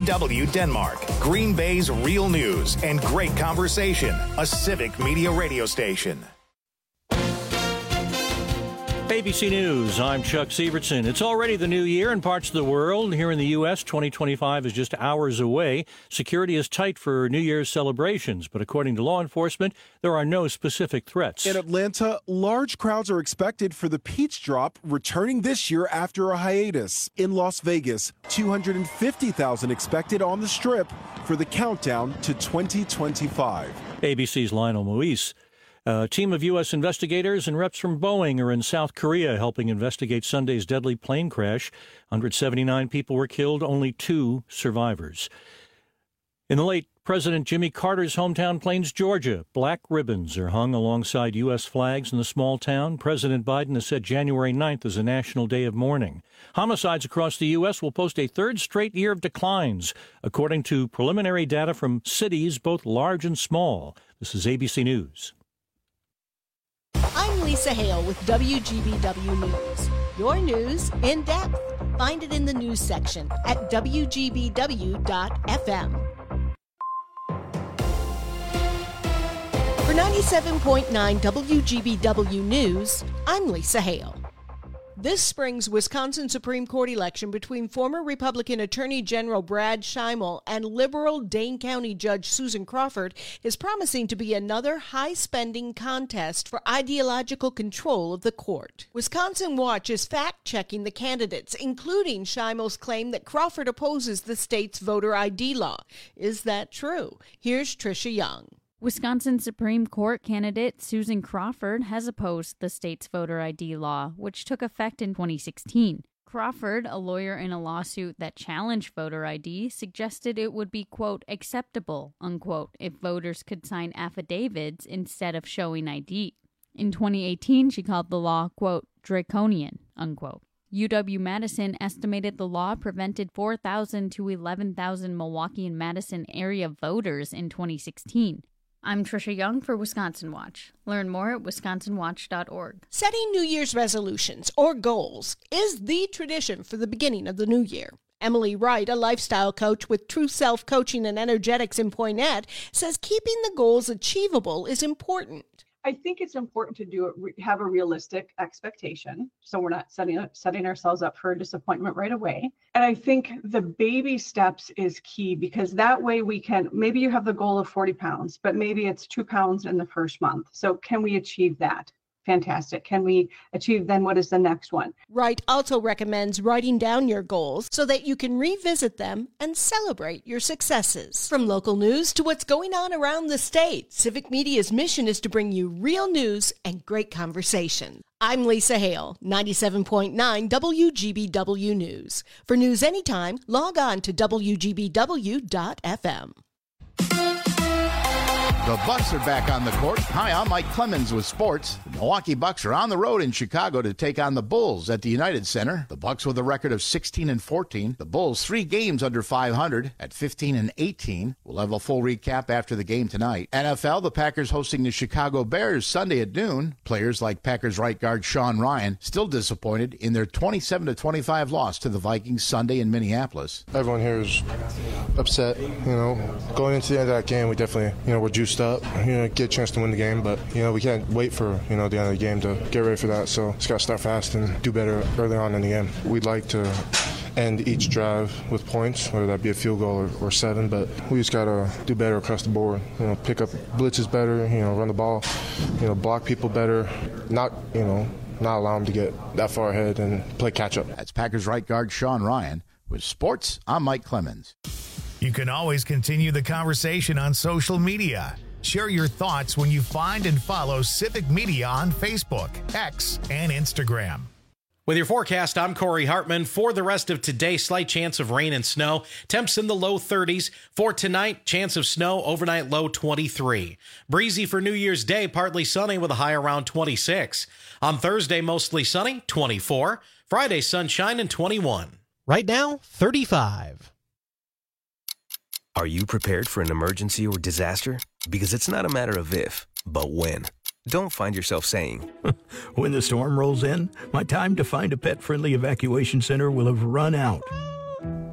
DW Denmark, Green Bay's real news and great conversation. A Civic Media radio station. ABC News, I'm Chuck Sievertson. It's already the new year in parts of the world. Here in the U.S., 2025 is just hours away. Security is tight for New Year's celebrations, but according to law enforcement, there are no specific threats. In Atlanta, large crowds are expected for the Peach Drop, returning this year after a hiatus. In Las Vegas, 250,000 expected on the Strip for the countdown to 2025. ABC's Lionel Moise. A team of U.S. investigators and reps from Boeing are in South Korea helping investigate Sunday's deadly plane crash. 179 people were killed, only 2 survivors. In the late President Jimmy Carter's hometown, Plains, Georgia, black ribbons are hung alongside U.S. flags in the small town. President Biden has said January 9th is a national day of mourning. Homicides across the U.S. will post a third straight year of declines, according to preliminary data from cities both large and small. This is ABC News. I'm Lisa Hale with WGBW News. Your news in depth. Find it in the news section at WGBW.FM. For 97.9 WGBW News, I'm Lisa Hale. This spring's Wisconsin Supreme Court election between former Republican Attorney General Brad Schimel and liberal Dane County Judge Susan Crawford is promising to be another high-spending contest for ideological control of the court. Wisconsin Watch is fact-checking the candidates, including Schimel's claim that Crawford opposes the state's voter ID law. Is that true? Here's Tricia Young. Wisconsin Supreme Court candidate Susan Crawford has opposed the state's voter ID law, which took effect in 2016. Crawford, a lawyer in a lawsuit that challenged voter ID, suggested it would be, quote, acceptable, unquote, if voters could sign affidavits instead of showing ID. In 2018, she called the law, quote, draconian, unquote. UW-Madison estimated the law prevented 4,000 to 11,000 Milwaukee and Madison area voters in 2016. I'm Tricia Young for Wisconsin Watch. Learn more at wisconsinwatch.org. Setting New Year's resolutions or goals is the tradition for the beginning of the new year. Emily Wright, a lifestyle coach with True Self Coaching and Energetics in Poynette, says keeping the goals achievable is important. I think it's important to have a realistic expectation, so we're not setting ourselves up for a disappointment right away. And I think the baby steps is key, because that way we can, maybe you have the goal of 40 pounds, but maybe it's 2 pounds in the first month. So can we achieve that? Fantastic. Can we achieve then what is the next one? Wright also recommends writing down your goals so that you can revisit them and celebrate your successes. From local news to what's going on around the state, Civic Media's mission is to bring you real news and great conversation. I'm Lisa Hale, 97.9 WGBW News. For news anytime, log on to WGBW.FM. The Bucks are back on the court. Hi, I'm Mike Clemens with sports. The Milwaukee Bucks are on the road in Chicago to take on the Bulls at the United Center. The Bucks with a record of 16-14. The Bulls 3 games under 500 at 15-18. We'll have a full recap after the game tonight. NFL, the Packers hosting the Chicago Bears Sunday at noon. Players like Packers right guard Sean Ryan still disappointed in their 27-25 loss to the Vikings Sunday in Minneapolis. Everyone here is upset. Going into the end of that game, we definitely, we're juiced up, get a chance to win the game, but, we can't wait for, the end of the game to get ready for that. So just got to start fast and do better early on in the game. We'd like to end each drive with points, whether that be a field goal or 7, but we just got to do better across the board. Pick up blitzes better, run the ball, block people better, not allow them to get that far ahead and play catch up. That's Packers right guard Sean Ryan. With sports, I'm Mike Clemens. You can always continue the conversation on social media. Share your thoughts when you find and follow Civic Media on Facebook, X, and Instagram. With your forecast, I'm Corey Hartman. For the rest of today, slight chance of rain and snow. Temps in the low 30s. For tonight, chance of snow, overnight low 23. Breezy for New Year's Day, partly sunny with a high around 26. On Thursday, mostly sunny, 24. Friday, sunshine and 21. Right now, 35. Are you prepared for an emergency or disaster? Because it's not a matter of if, but when. Don't find yourself saying, when the storm rolls in, my time to find a pet-friendly evacuation center will have run out.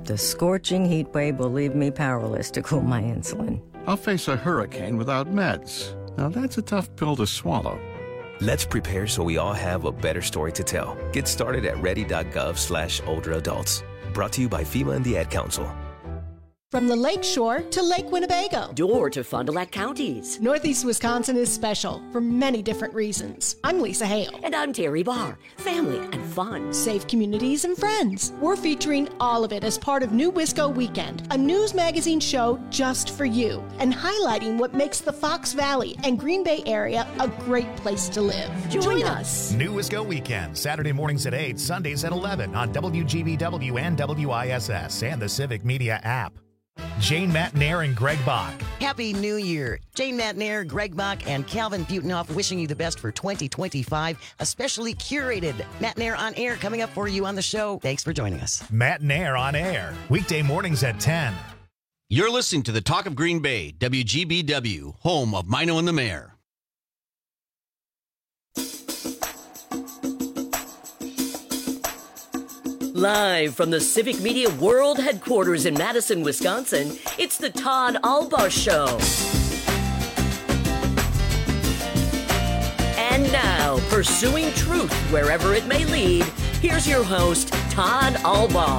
The scorching heat wave will leave me powerless to cool my insulin. I'll face a hurricane without meds. Now that's a tough pill to swallow. Let's prepare so we all have a better story to tell. Get started at ready.gov/older adults. Brought to you by FEMA and the Ad Council. From the Lake Shore to Lake Winnebago. Door to Fond du Lac counties. Northeast Wisconsin is special for many different reasons. I'm Lisa Hale. And I'm Terry Barr. Family and fun. Safe communities and friends. We're featuring all of it as part of New Wisco Weekend, a news magazine show just for you, and highlighting what makes the Fox Valley and Green Bay area a great place to live. Join us. New Wisco Weekend, Saturday mornings at 8, Sundays at 11 on WGBW and WISS and the Civic Media app. Jane Matnair and Greg Bach. Happy New Year. Jane Matnair, Greg Bach, and Calvin Butenhoff wishing you the best for 2025. A specially curated Matnair on Air coming up for you on the show. Thanks for joining us. Matnair on Air, weekday mornings at 10. You're listening to the Talk of Green Bay, WGBW, home of Mino and the Mayor. Live from the Civic Media World Headquarters in Madison, Wisconsin, it's the Todd Albaugh Show. And now, pursuing truth wherever it may lead, here's your host, Todd Albaugh.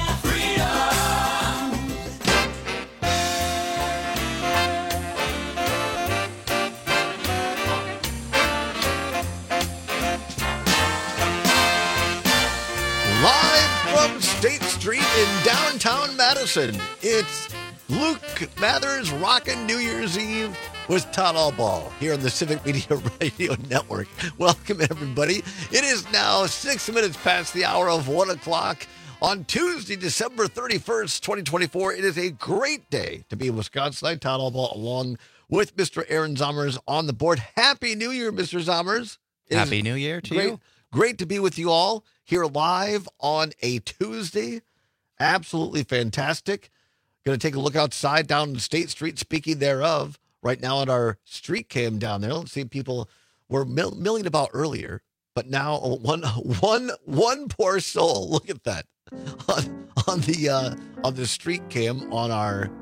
State Street in downtown Madison. It's Luke Mathers rocking New Year's Eve with Todd Albaugh here on the Civic Media Radio Network. Welcome, everybody. It is now 6 minutes past the hour of 1 o'clock on Tuesday, December 31st, 2024. It is a great day to be in Wisconsin. I'm Todd Albaugh along with Mr. Aaron Zommers on the board. Happy New Year, Mr. Zommers. Happy New Year to you. Great to be with you all here live on a Tuesday. Absolutely fantastic. Going to take a look outside down State Street, speaking thereof, right now at our street cam down there. Let's see, people were milling about earlier, but now one poor soul. Look at that on the street cam on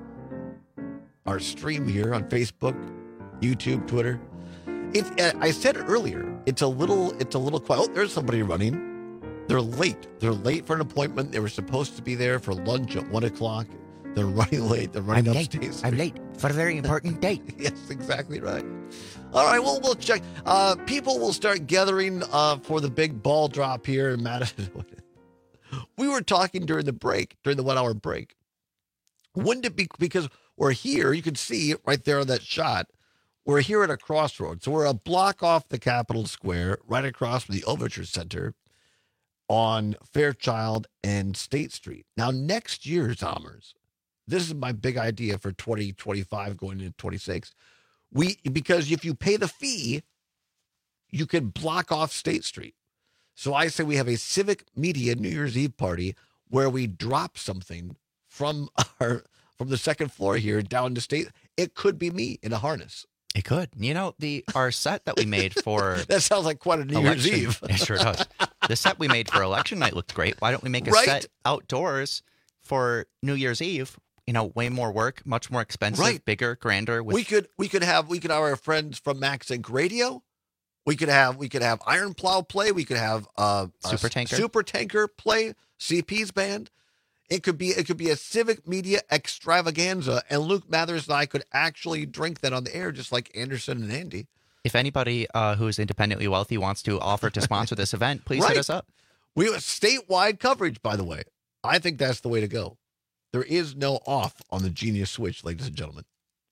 our stream here on Facebook, YouTube, Twitter. I said it earlier. It's a little quiet. Oh, there's somebody running. They're late. They're late for an appointment. They were supposed to be there for lunch at 1 o'clock. They're running late. They're running upstairs. I'm late for a very important date. Yes, exactly right. All right, well, we'll check. People will start gathering for the big ball drop here in Madison. We were talking during the 1 hour break. Wouldn't it be, because we're here, you can see right there on that shot, we're here at a crossroads. So we're a block off the Capitol Square, right across from the Overture Center on Fairchild and State Street. Now, next year, Zommers, this is my big idea for 2025 going into 26. Because if you pay the fee, you can block off State Street. So I say we have a Civic Media New Year's Eve party where we drop something from the second floor here down to State. It could be me in a harness. It could. You know, our set that we made for... That sounds like quite a New Year's Eve. It sure does. The set we made for election night looked great. Why don't we make a set outdoors for New Year's Eve? You know, way more work, much more expensive, bigger, grander. We could have our friends from Max Inc. Radio. We could have Iron Plow play. We could have Super Tanker play. CP's band. It could be a Civic Media extravaganza, and Luke Mathers and I could actually drink that on the air, just like Anderson and Andy. If anybody who is independently wealthy wants to offer to sponsor this event, please hit us up. We have statewide coverage, by the way. I think that's the way to go. There is no off on the Genius Switch, ladies and gentlemen.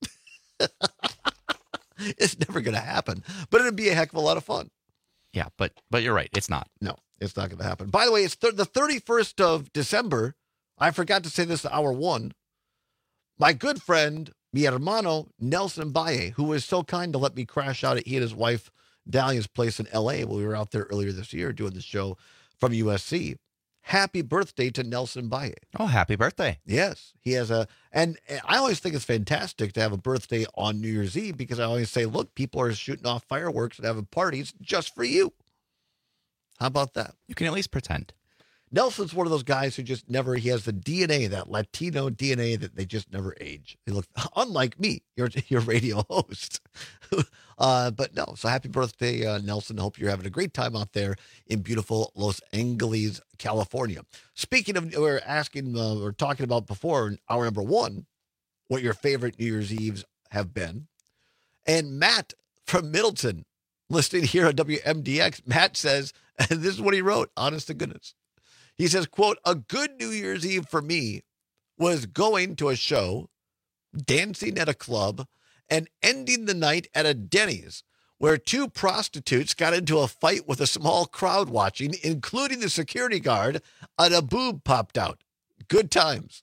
It's never going to happen, but it'd be a heck of a lot of fun. Yeah, but you're right. It's not. No, it's not going to happen. By the way, it's the 31st of December. I forgot to say this to hour one. My good friend, mi hermano, Nelson Valle, who was so kind to let me crash out at he and his wife Dahlia's place in L.A. when we were out there earlier this year doing the show from USC. Happy birthday to Nelson Valle. Oh, happy birthday. Yes. He has and I always think it's fantastic to have a birthday on New Year's Eve because I always say, look, people are shooting off fireworks and having parties just for you. How about that? You can at least pretend. Nelson's one of those guys who just never, he has the DNA, that Latino DNA that they just never age. They look unlike me, your radio host. But no, so happy birthday, Nelson. Hope you're having a great time out there in beautiful Los Angeles, California. Speaking of, we're talking about before in hour number 1, what your favorite New Year's Eves have been. And Matt from Middleton, listening here on WMDX, Matt says, and this is what he wrote, honest to goodness. He says, quote, a good New Year's Eve for me was going to a show, dancing at a club, and ending the night at a Denny's where 2 prostitutes got into a fight with a small crowd watching, including the security guard, and a boob popped out. Good times.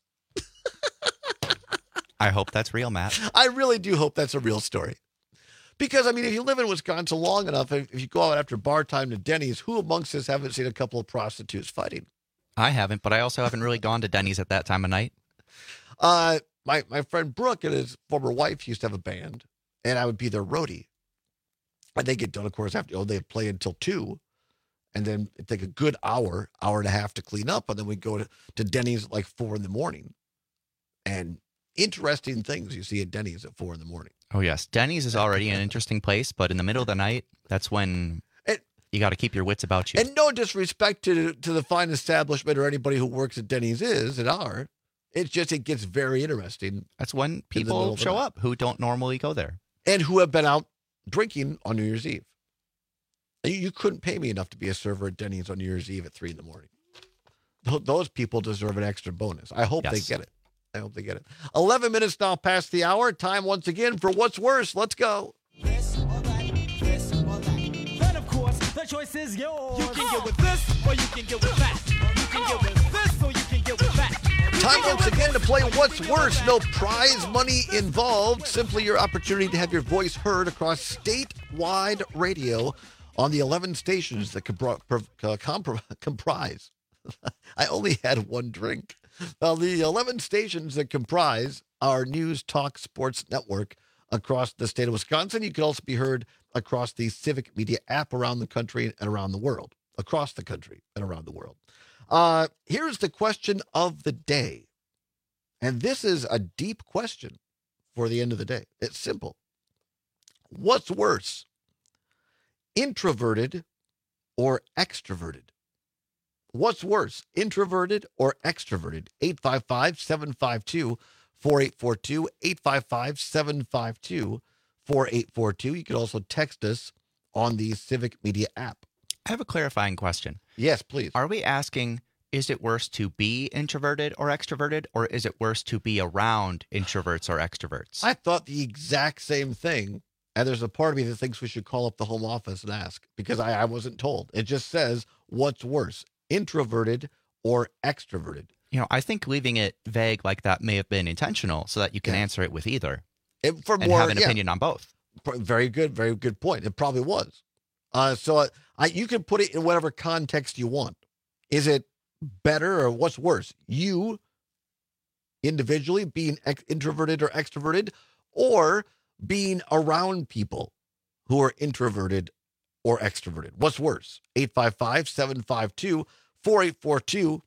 I hope that's real, Matt. I really do hope that's a real story. Because, I mean, if you live in Wisconsin long enough, if you go out after bar time to Denny's, who amongst us haven't seen a couple of prostitutes fighting? I haven't, but I also haven't really gone to Denny's at that time of night. My friend Brooke and his former wife used to have a band, and I would be their roadie. And they get done, of course, after they'd play until 2, and then it'd take a good hour and a half to clean up, and then we'd go to Denny's at like 4 in the morning. And interesting things you see at Denny's at 4 in the morning. Oh, yes. Denny's is already an interesting place, but in the middle of the night, that's when you got to keep your wits about you. And no disrespect to the fine establishment or anybody who works at Denny's it's just, it gets very interesting. That's when people show up who don't normally go there. And who have been out drinking on New Year's Eve. You couldn't pay me enough to be a server at Denny's on New Year's Eve at 3 in the morning. Those people deserve an extra bonus. I hope they get it. 11 minutes now past the hour. Time once again for What's Worse. Let's go. This or that, this or that. Then, of course, the choice is yours. You can get with this or you can get with that. You can get with this or you can get with that. Time once again to play What's Worse. No prize money involved. Simply your opportunity to have your voice heard across statewide radio on the 11 stations that comprise. I only had one drink. The 11 stations that comprise our News Talk Sports Network across the state of Wisconsin. You can also be heard across the Civic Media app around the country and around the world. Across the country and around the world. Here's the question of the day. And this is a deep question for the end of the day. It's simple. What's worse, introverted or extroverted? What's worse, introverted or extroverted? 855-752-4842, 855-752-4842. You can also text us on the Civic Media app. I have a clarifying question. Yes, please. Are we asking, is it worse to be introverted or extroverted, or is it worse to be around introverts or extroverts? I thought the exact same thing, and there's a part of me that thinks we should call up the home office and ask, because I wasn't told. It just says, what's worse, introverted or extroverted? You know, I think leaving it vague like that may have been intentional so that you can answer it with either and have an opinion on both. Very good point. It probably was. So you can put it in whatever context you want. Is it better or what's worse? You individually being introverted or extroverted, or being around people who are introverted or extroverted? What's worse? 855-752-4842.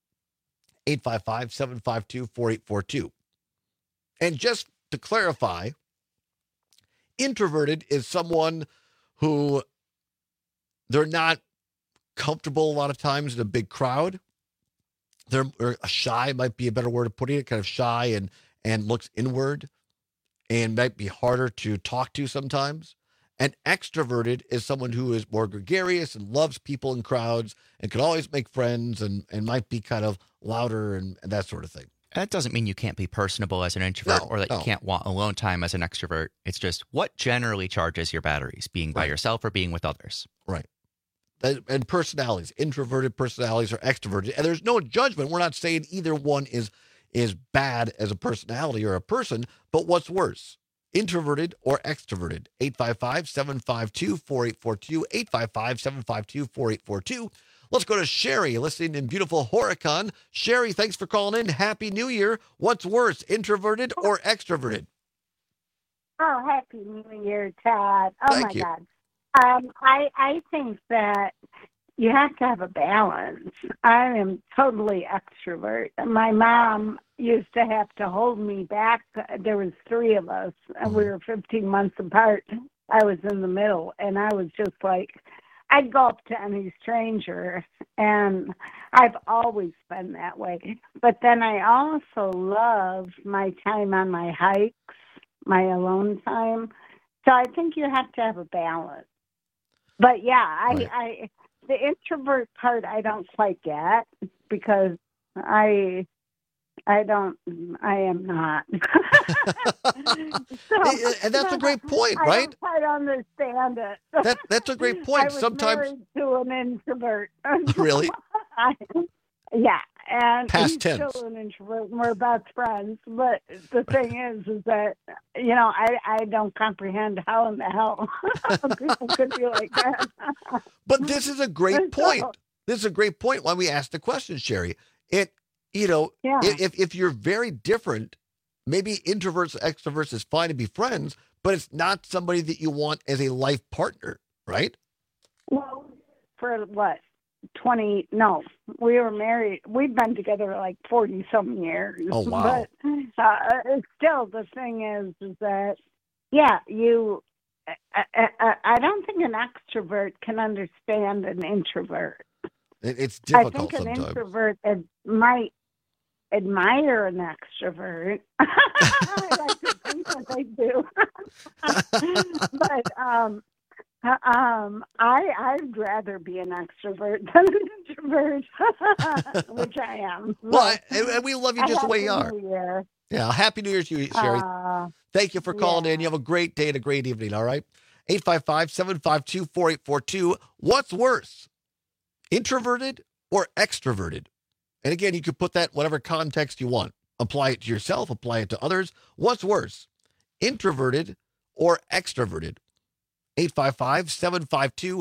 855-752-4842. And just to clarify, introverted is someone who they're not comfortable a lot of times in a big crowd. They're shy, might be a better word of putting it, kind of shy and looks inward and might be harder to talk to sometimes. And extroverted is someone who is more gregarious and loves people in crowds and can always make friends and might be kind of louder and that sort of thing. That doesn't mean you can't be personable as an introvert or that you can't want alone time as an extrovert. It's just what generally charges your batteries, being by yourself or being with others. Right. And personalities, introverted personalities or extroverted. And there's no judgment. We're not saying either one is bad as a personality or a person, but what's worse? Introverted or extroverted? 855-752-4842, 855-752-4842. Let's go to Sherry, listening in beautiful Horicon. Sherry, thanks for calling in. Happy New Year. What's worse, introverted or extroverted? Oh, Happy New Year, Todd. Oh, Thank my you. God. I think that you have to have a balance. I am totally extrovert. My mom used to have to hold me back. There was 3 of us, and we were 15 months apart. I was in the middle, and I was just like, I'd go up to any stranger, and I've always been that way. But then I also love my time on my hikes, my alone time. So I think you have to have a balance. But yeah, I the introvert part I don't quite get, because I am not. And that's a great point, right? I don't quite understand it. That's a great point. I was Sometimes married to an introvert. Really? Yeah, and Past he's tense. still an introvert, and we're best friends. But the thing is that, I don't comprehend how in the hell people could be like that. But this is a great point. This is a great point why we asked the question, Sherry. If you're very different, maybe introverts, extroverts is fine to be friends, but it's not somebody that you want as a life partner, right? Well, for what? 20? No, we were married. We've been together like 40-some years. Oh, wow. But still, the thing is that, I don't think an extrovert can understand an introvert. It's difficult I think an sometimes. introvert might admire an extrovert. I like to think that they do. But I'd rather be an extrovert than an introvert, which I am. Well, and we love you just the way you are. New Year. Yeah, Happy New Year to you, Sherry. Thank you for calling in. You have a great day and a great evening, all right? 855-752-4842. What's worse, introverted or extroverted? And again, you could put that in whatever context you want. Apply it to yourself, apply it to others. What's worse, introverted or extroverted? 855-752-4842,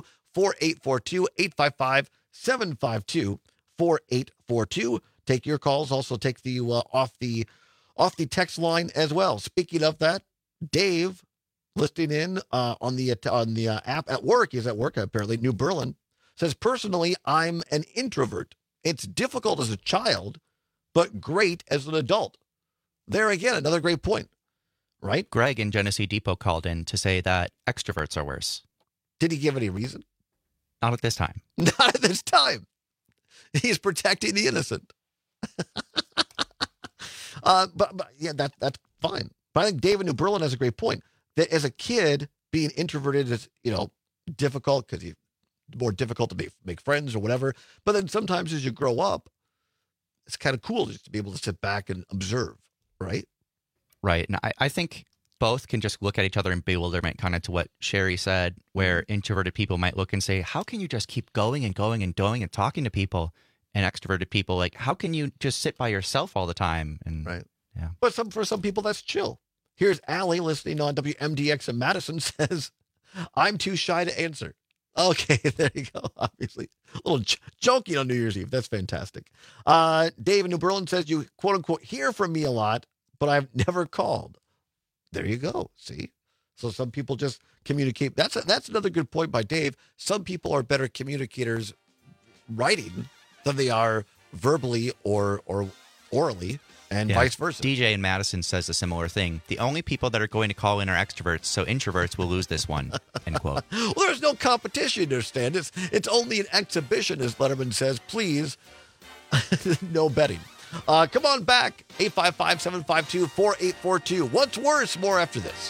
855-752-4842. Take your calls. Also take the off the text line as well. Speaking of that, Dave, listening in on the app at work. He's at work apparently. New Berlin says, personally, I'm an introvert. It's difficult as a child, but great as an adult. There again, another great point. Right? Greg in Genesee Depot called in to say that extroverts are worse. Did he give any reason? Not at this time. Not at this time. He's protecting the innocent. But yeah, that's fine. But I think David New Berlin has a great point. That as a kid, being introverted is, difficult because it's more difficult to make friends or whatever. But then sometimes as you grow up, it's kind of cool just to be able to sit back and observe, right? Right. And I think both can just look at each other in bewilderment, kind of to what Sherry said, where introverted people might look and say, how can you just keep going and going and going and talking to people? And extroverted people, like, how can you just sit by yourself all the time? And right. Yeah. But for some people, that's chill. Here's Allie listening on WMDX in Madison says, I'm too shy to answer. Okay, there you go. Obviously, a little joking on New Year's Eve. That's fantastic. Dave in New Berlin says, you quote unquote hear from me a lot, but I've never called. There you go. See? So some people just communicate. That's another good point by Dave. Some people are better communicators writing than they are verbally or orally, and vice versa. DJ in Madison says a similar thing. The only people that are going to call in are extroverts, so introverts will lose this one, end quote. Well, there's no competition, you understand? It's only an exhibition, as Letterman says. Please, no betting. Come on back, 855-752-4842. What's worse? More after this.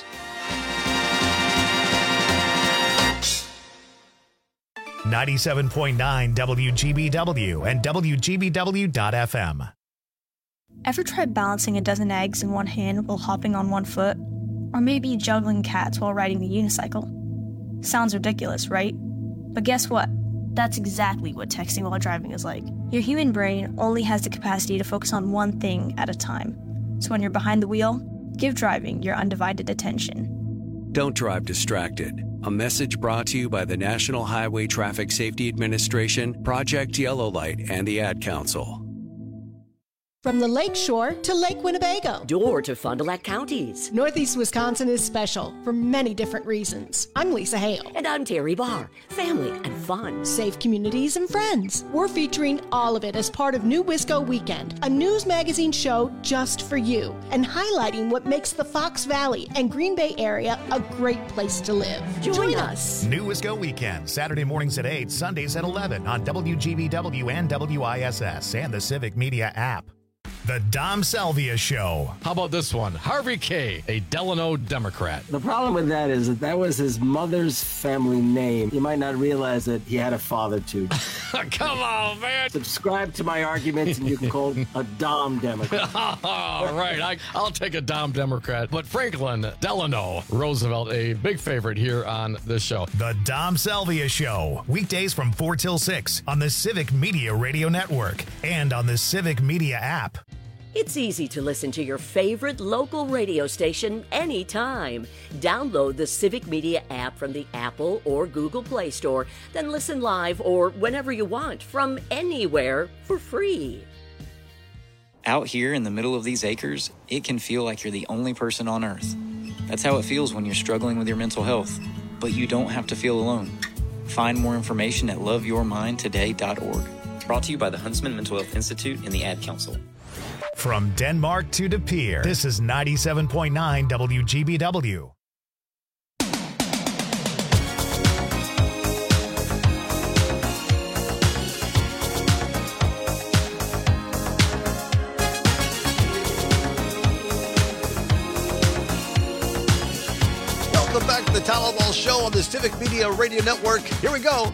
97.9 WGBW and WGBW.FM. Ever tried balancing a dozen eggs in one hand while hopping on one foot? Or maybe juggling cats while riding the unicycle? Sounds ridiculous, right? But guess what? That's exactly what texting while driving is like. Your human brain only has the capacity to focus on one thing at a time. So when you're behind the wheel, give driving your undivided attention. Don't drive distracted. A message brought to you by the National Highway Traffic Safety Administration, Project Yellow Light, and the Ad Council. From the Lake Shore to Lake Winnebago. Door to Fond du Lac counties. Northeast Wisconsin is special for many different reasons. I'm Lisa Hale. And I'm Terry Barr. Family and fun. Safe communities and friends. We're featuring all of it as part of New Wisco Weekend, a news magazine show just for you, and highlighting what makes the Fox Valley and Green Bay area a great place to live. Join us. New Wisco Weekend, Saturday mornings at 8, Sundays at 11 on WGBW and WISS and the Civic Media app. The Dom Salvia Show. How about this one? Harvey K., a Delano Democrat. The problem with that is that was his mother's family name. You might not realize that he had a father, too. Come on, man. Subscribe to my arguments, and you can call him a Dom Democrat. All right, I'll take a Dom Democrat. But Franklin Delano Roosevelt, a big favorite here on this show. The Dom Salvia Show. Weekdays from 4 till 6 on the Civic Media Radio Network and on the Civic Media app. It's easy to listen to your favorite local radio station anytime. Download the Civic Media app from the Apple or Google Play Store, then listen live or whenever you want from anywhere for free. Out here in the middle of these acres, it can feel like you're the only person on Earth. That's how it feels when you're struggling with your mental health. But you don't have to feel alone. Find more information at loveyourmindtoday.org. Brought to you by the Huntsman Mental Health Institute and the Ad Council. From Denmark to De Pere, this is 97.9 WGBW. Welcome back to the Tom Ball Show on the Civic Media Radio Network. Here we go.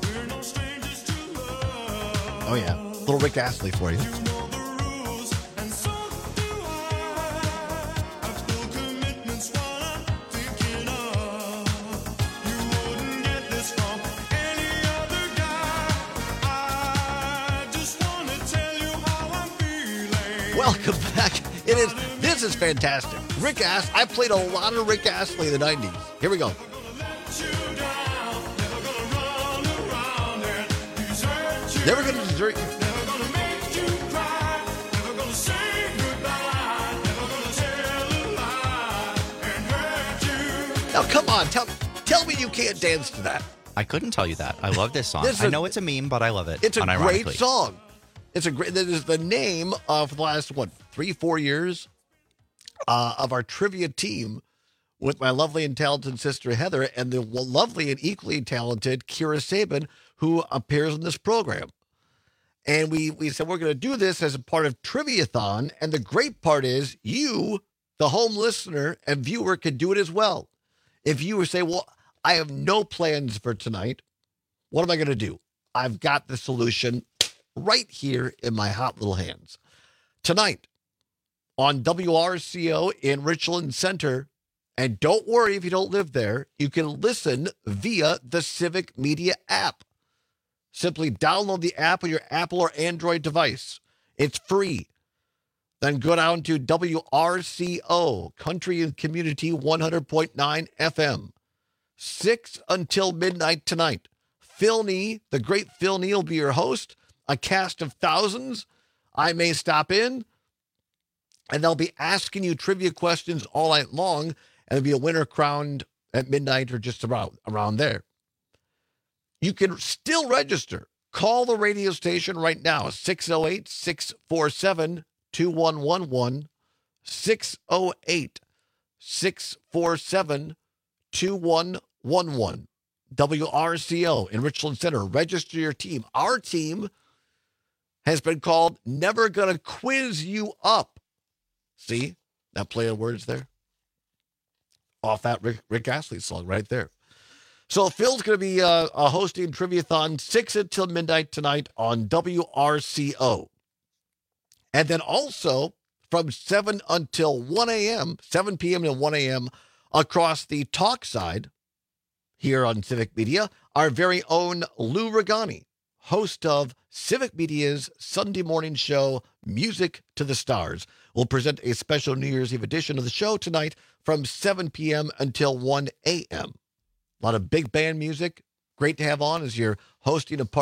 Oh, yeah. Little Rick Astley for you. Welcome back. This is fantastic. Rick Astley. I played a lot of Rick Astley in the 90s. Here we go. Never gonna desert you. Now, come on. Tell me you can't dance to that. I couldn't tell you that. I love this song. I know it's a meme, but I love it. It's a great song. That is the name of the last, 3-4 years of our trivia team with my lovely and talented sister Heather and the lovely and equally talented Kira Sabin, who appears in this program. And we said we're going to do this as a part of Triviathon. And the great part is you, the home listener and viewer, can do it as well. If you say, well, I have no plans for tonight, what am I going to do? I've got the solution right here in my hot little hands. Tonight on WRCO in Richland Center, and don't worry if you don't live there, you can listen via the Civic Media app. Simply download the app on your Apple or Android device. It's free. Then go down to WRCO, Country and Community 100.9 FM. 6 until midnight tonight. Phil Nee, the great Phil Nee, will be your host. A cast of thousands. I may stop in, and they'll be asking you trivia questions all night long, and there'll be a winner crowned at midnight or just around there. You can still register. Call the radio station right now, 608-647-2111, 608-647-2111. WRCO in Richland Center. Register your team. Our team has been called Never Gonna Quiz You Up. See that play of words there? Off that Rick Astley song right there. So Phil's going to be hosting Triviathon 6 until midnight tonight on WRCO. And then also from 7 until 1 a.m., 7 p.m. to 1 a.m. across the talk side here on Civic Media, our very own Lou Regani, host of Civic Media's Sunday morning show, Music to the Stars, will present a special New Year's Eve edition of the show tonight from 7 p.m. until 1 a.m. A lot of big band music. Great to have on as you're hosting a party.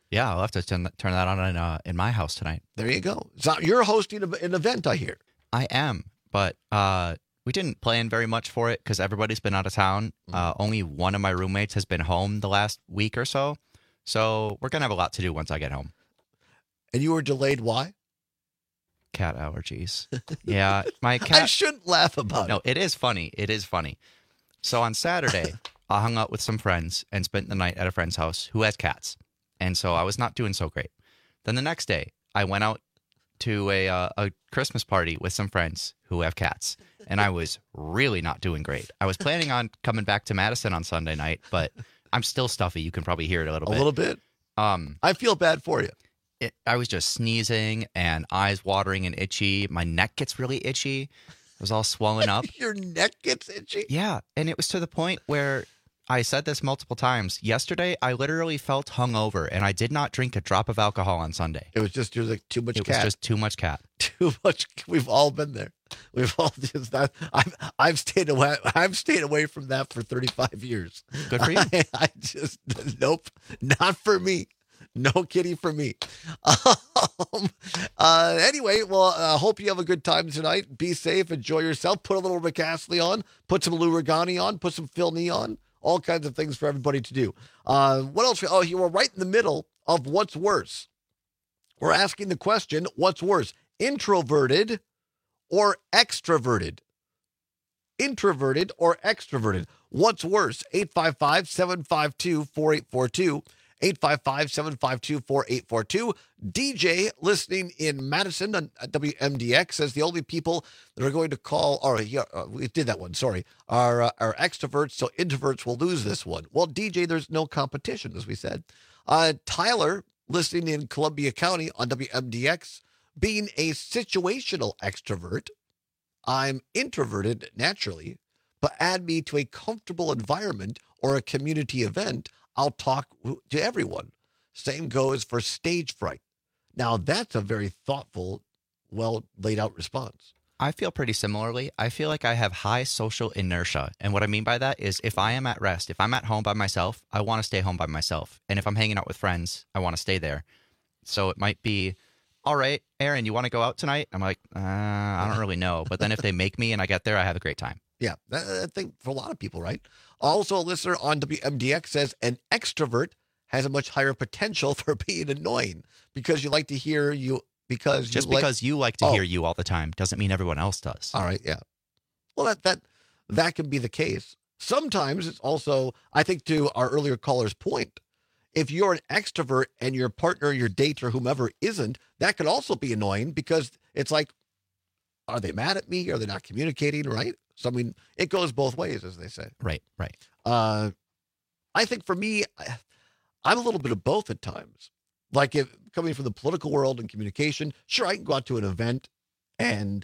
Yeah, I'll have to turn that on in my house tonight. There you go. So you're hosting an event, I hear. I am, but we didn't plan very much for it because everybody's been out of town. Only one of my roommates has been home the last week or so. So we're going to have a lot to do once I get home. And you were delayed, why? Cat allergies. Yeah, my cat. I shouldn't laugh about it. No, it is funny. It is funny. So on Saturday, I hung out with some friends and spent the night at a friend's house who has cats. And so I was not doing so great. Then the next day, I went out to a Christmas party with some friends who have cats. And I was really not doing great. I was planning on coming back to Madison on Sunday night, but I'm still stuffy. You can probably hear it a little bit. A little bit? I feel bad for you. I was just sneezing and eyes watering and itchy. My neck gets really itchy. It was all swollen up. Your neck gets itchy? Yeah. And it was to the point where I said this multiple times. Yesterday, I literally felt hungover, and I did not drink a drop of alcohol on Sunday. It was just too much cat. It was just too much cat. Too much. We've all been there. We've all just that. I've stayed away. I've stayed away from that for 35 years. Good for you. I just nope, not for me. No kitty for me. Anyway, well, I hope you have a good time tonight. Be safe. Enjoy yourself. Put a little Rick Astley on. Put some Lou Regani on. Put some Phil Nee on. All kinds of things for everybody to do. What else? Oh, you were right in the middle of what's worse. We're asking the question, what's worse, introverted or extroverted? Introverted or extroverted? What's worse? 855-752-4842. 855-752-4842. DJ listening in Madison on WMDX says the only people that are going to call, we did that one, sorry, are extroverts, so introverts will lose this one. Well, DJ, there's no competition, as we said. Tyler listening in Columbia County on WMDX, being a situational extrovert, I'm introverted naturally, but add me to a comfortable environment or a community event, I'll talk to everyone. Same goes for stage fright. Now, that's a very thoughtful, well laid out response. I feel pretty similarly. I feel like I have high social inertia. And what I mean by that is if I am at rest, if I'm at home by myself, I want to stay home by myself. And if I'm hanging out with friends, I want to stay there. So it might be, all right, Aaron, you want to go out tonight? I'm like, I don't really know. But then if they make me and I get there, I have a great time. Yeah, I think for a lot of people, right? Also, a listener on WMDX says an extrovert has a much higher potential for being annoying because you like to hear you because just because you like to hear you all the time doesn't mean everyone else does. All right, yeah. Well, that can be the case. Sometimes it's also, I think, to our earlier caller's point, if you're an extrovert and your partner, your date, or whomever isn't, that could also be annoying because it's like, are they mad at me? Are they not communicating, right? So, I mean, it goes both ways, as they say. Right, right. I think for me, I'm a little bit of both at times. Like if coming from the political world and communication, sure, I can go out to an event and,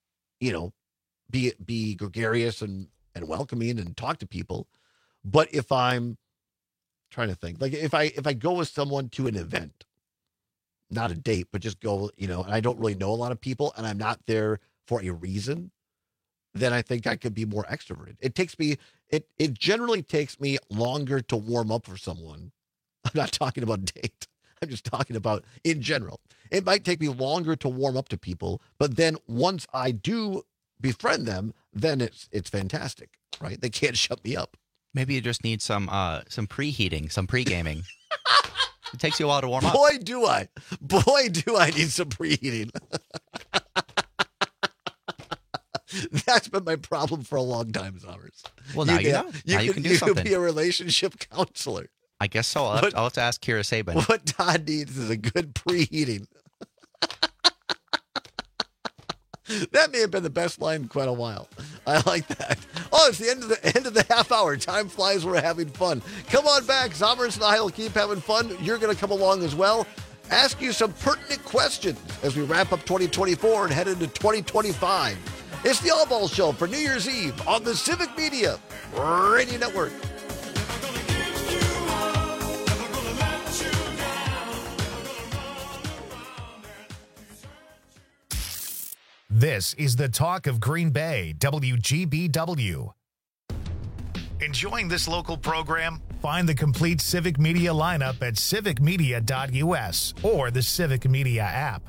be gregarious and welcoming and talk to people. But if I'm trying to think, like if I go with someone to an event, not a date, but just go, and I don't really know a lot of people and I'm not there for a reason, then I think I could be more extroverted. It generally takes me longer to warm up for someone. I'm not talking about date. I'm just talking about in general. It might take me longer to warm up to people, but then once I do befriend them, then it's fantastic, right? They can't shut me up. Maybe you just need some preheating, some pre-gaming. It takes you a while to warm up. Boy, do I need some preheating. That's been my problem for a long time, Zommers. Well, now you know. Now you can do something. You could be a relationship counselor. I guess so. I'll have to ask Kira Sabin. What Todd needs is a good preheating. That may have been the best line in quite a while. I like that. Oh, it's the end of the half hour. Time flies. We're having fun. Come on back. Zommers and I will keep having fun. You're going to come along as well. Ask you some pertinent questions as we wrap up 2024 and head into 2025. It's the All Ball Show for New Year's Eve on the Civic Media Radio Network. This is the talk of Green Bay, WGBW. Enjoying this local program? Find the complete Civic Media lineup at civicmedia.us or the Civic Media app.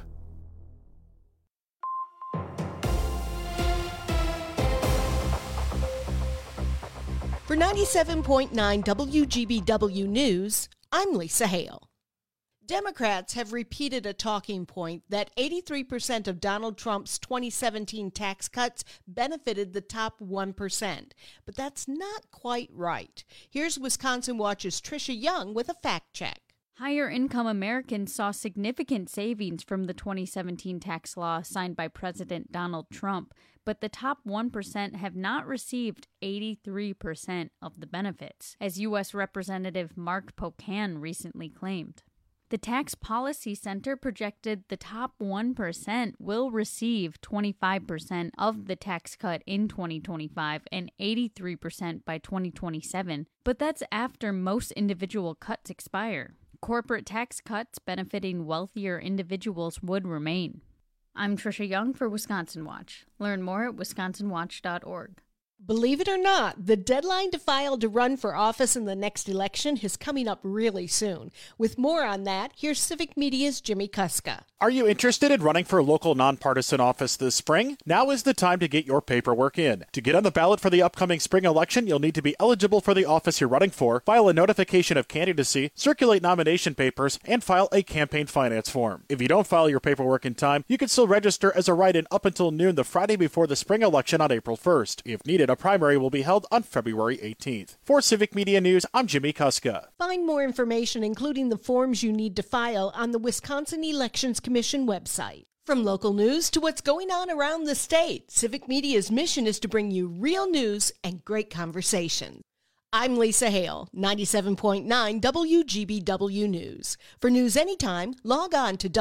For 97.9 WGBW News, I'm Lisa Hale. Democrats have repeated a talking point that 83% of Donald Trump's 2017 tax cuts benefited the top 1%. But that's not quite right. Here's Wisconsin Watch's Tricia Young with a fact check. Higher income Americans saw significant savings from the 2017 tax law signed by President Donald Trump, but the top 1% have not received 83% of the benefits, as U.S. Representative Mark Pocan recently claimed. The Tax Policy Center projected the top 1% will receive 25% of the tax cut in 2025 and 83% by 2027, but that's after most individual cuts expire. Corporate tax cuts benefiting wealthier individuals would remain. I'm Tricia Young for Wisconsin Watch. Learn more at wisconsinwatch.org. Believe it or not, the deadline to file to run for office in the next election is coming up really soon. With more on that, here's Civic Media's Jimmy Kuska. Are you interested in running for a local nonpartisan office this spring? Now is the time to get your paperwork in. To get on the ballot for the upcoming spring election, you'll need to be eligible for the office you're running for, file a notification of candidacy, circulate nomination papers, and file a campaign finance form. If you don't file your paperwork in time, you can still register as a write-in up until noon the Friday before the spring election on April 1st. If needed, a primary will be held on February 18th. For Civic Media News, I'm Jimmy Kuska. Find more information, including the forms you need to file, on the Wisconsin Elections Commission website. From local news to what's going on around the state, Civic Media's mission is to bring you real news and great conversation. I'm Lisa Hale, 97.9 WGBW News. For news anytime, log on to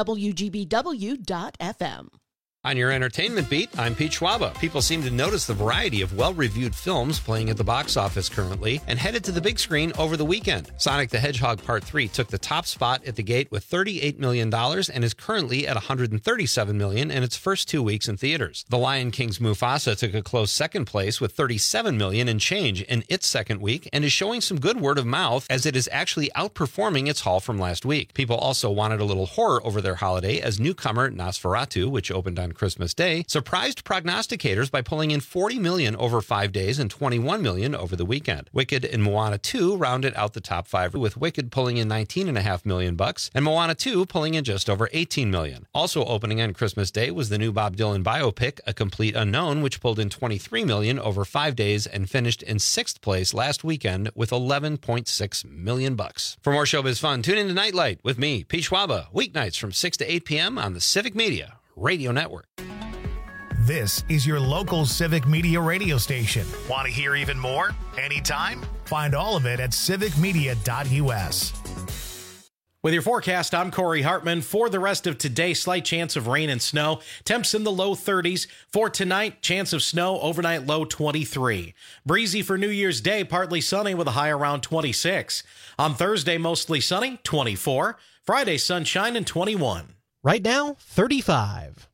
WGBW.FM. On your entertainment beat, I'm Pete Schwaba. People seem to notice the variety of well-reviewed films playing at the box office currently and headed to the big screen over the weekend. Sonic the Hedgehog Part 3 took the top spot at the gate with $38 million and is currently at $137 million in its first 2 weeks in theaters. The Lion King's Mufasa took a close second place with $37 million and change in its second week and is showing some good word of mouth as it is actually outperforming its haul from last week. People also wanted a little horror over their holiday as newcomer Nosferatu, which opened on Christmas Day, surprised prognosticators by pulling in $40 million over 5 days and $21 million over the weekend. Wicked and Moana 2 rounded out the top five, with Wicked pulling in $19.5 million and Moana 2 pulling in just over $18 million. Also opening on Christmas Day was the new Bob Dylan biopic, A Complete Unknown, which pulled in $23 million over 5 days and finished in 6th place last weekend with $11.6 million. For more showbiz fun, tune in to Nightlight with me, Pete Schwaba, weeknights from 6 to 8 p.m. on the Civic Media Radio Network. This is your local Civic Media radio station. Want to hear even more? Anytime? Find all of it at civicmedia.us. With your forecast, I'm Corey Hartman. For the rest of today, slight chance of rain and snow. Temps in the low 30s. For tonight, chance of snow, overnight low 23. Breezy for New Year's Day, partly sunny with a high around 26. On Thursday, mostly sunny, 24. Friday, sunshine and 21. Right now, 35.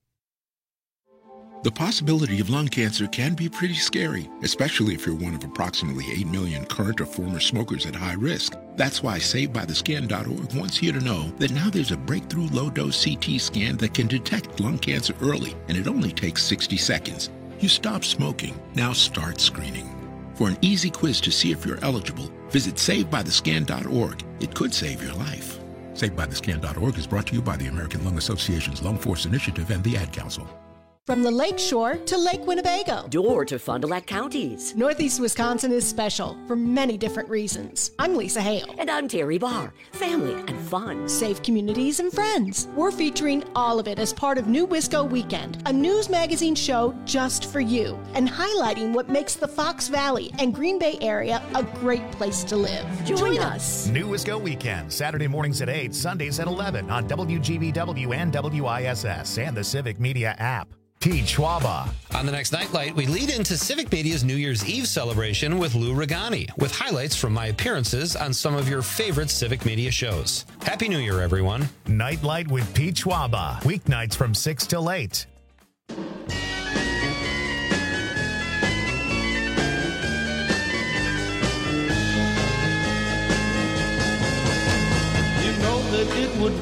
The possibility of lung cancer can be pretty scary, especially if you're one of approximately 8 million current or former smokers at high risk. That's why SaveByTheScan.org wants you to know that now there's a breakthrough low-dose CT scan that can detect lung cancer early, and it only takes 60 seconds. You stop smoking, now start screening. For an easy quiz to see if you're eligible, visit SaveByTheScan.org. It could save your life. SaveByTheScan.org is brought to you by the American Lung Association's Lung Force Initiative and the Ad Council. From the Lake Shore to Lake Winnebago. Door to Fond du Lac counties. Northeast Wisconsin is special for many different reasons. I'm Lisa Hale. And I'm Terry Barr. Family and fun. Safe communities and friends. We're featuring all of it as part of New Wisco Weekend, a news magazine show just for you, and highlighting what makes the Fox Valley and Green Bay area a great place to live. Join us. New Wisco Weekend, Saturday mornings at 8, Sundays at 11 on WGBW and WISS and the Civic Media app. Pete Schwaba. On the next Nightlight, we lead into Civic Media's New Year's Eve celebration with Lou Regani, with highlights from my appearances on some of your favorite Civic Media shows. Happy New Year, everyone. Nightlight with Pete Schwaba. Weeknights from 6 till 8.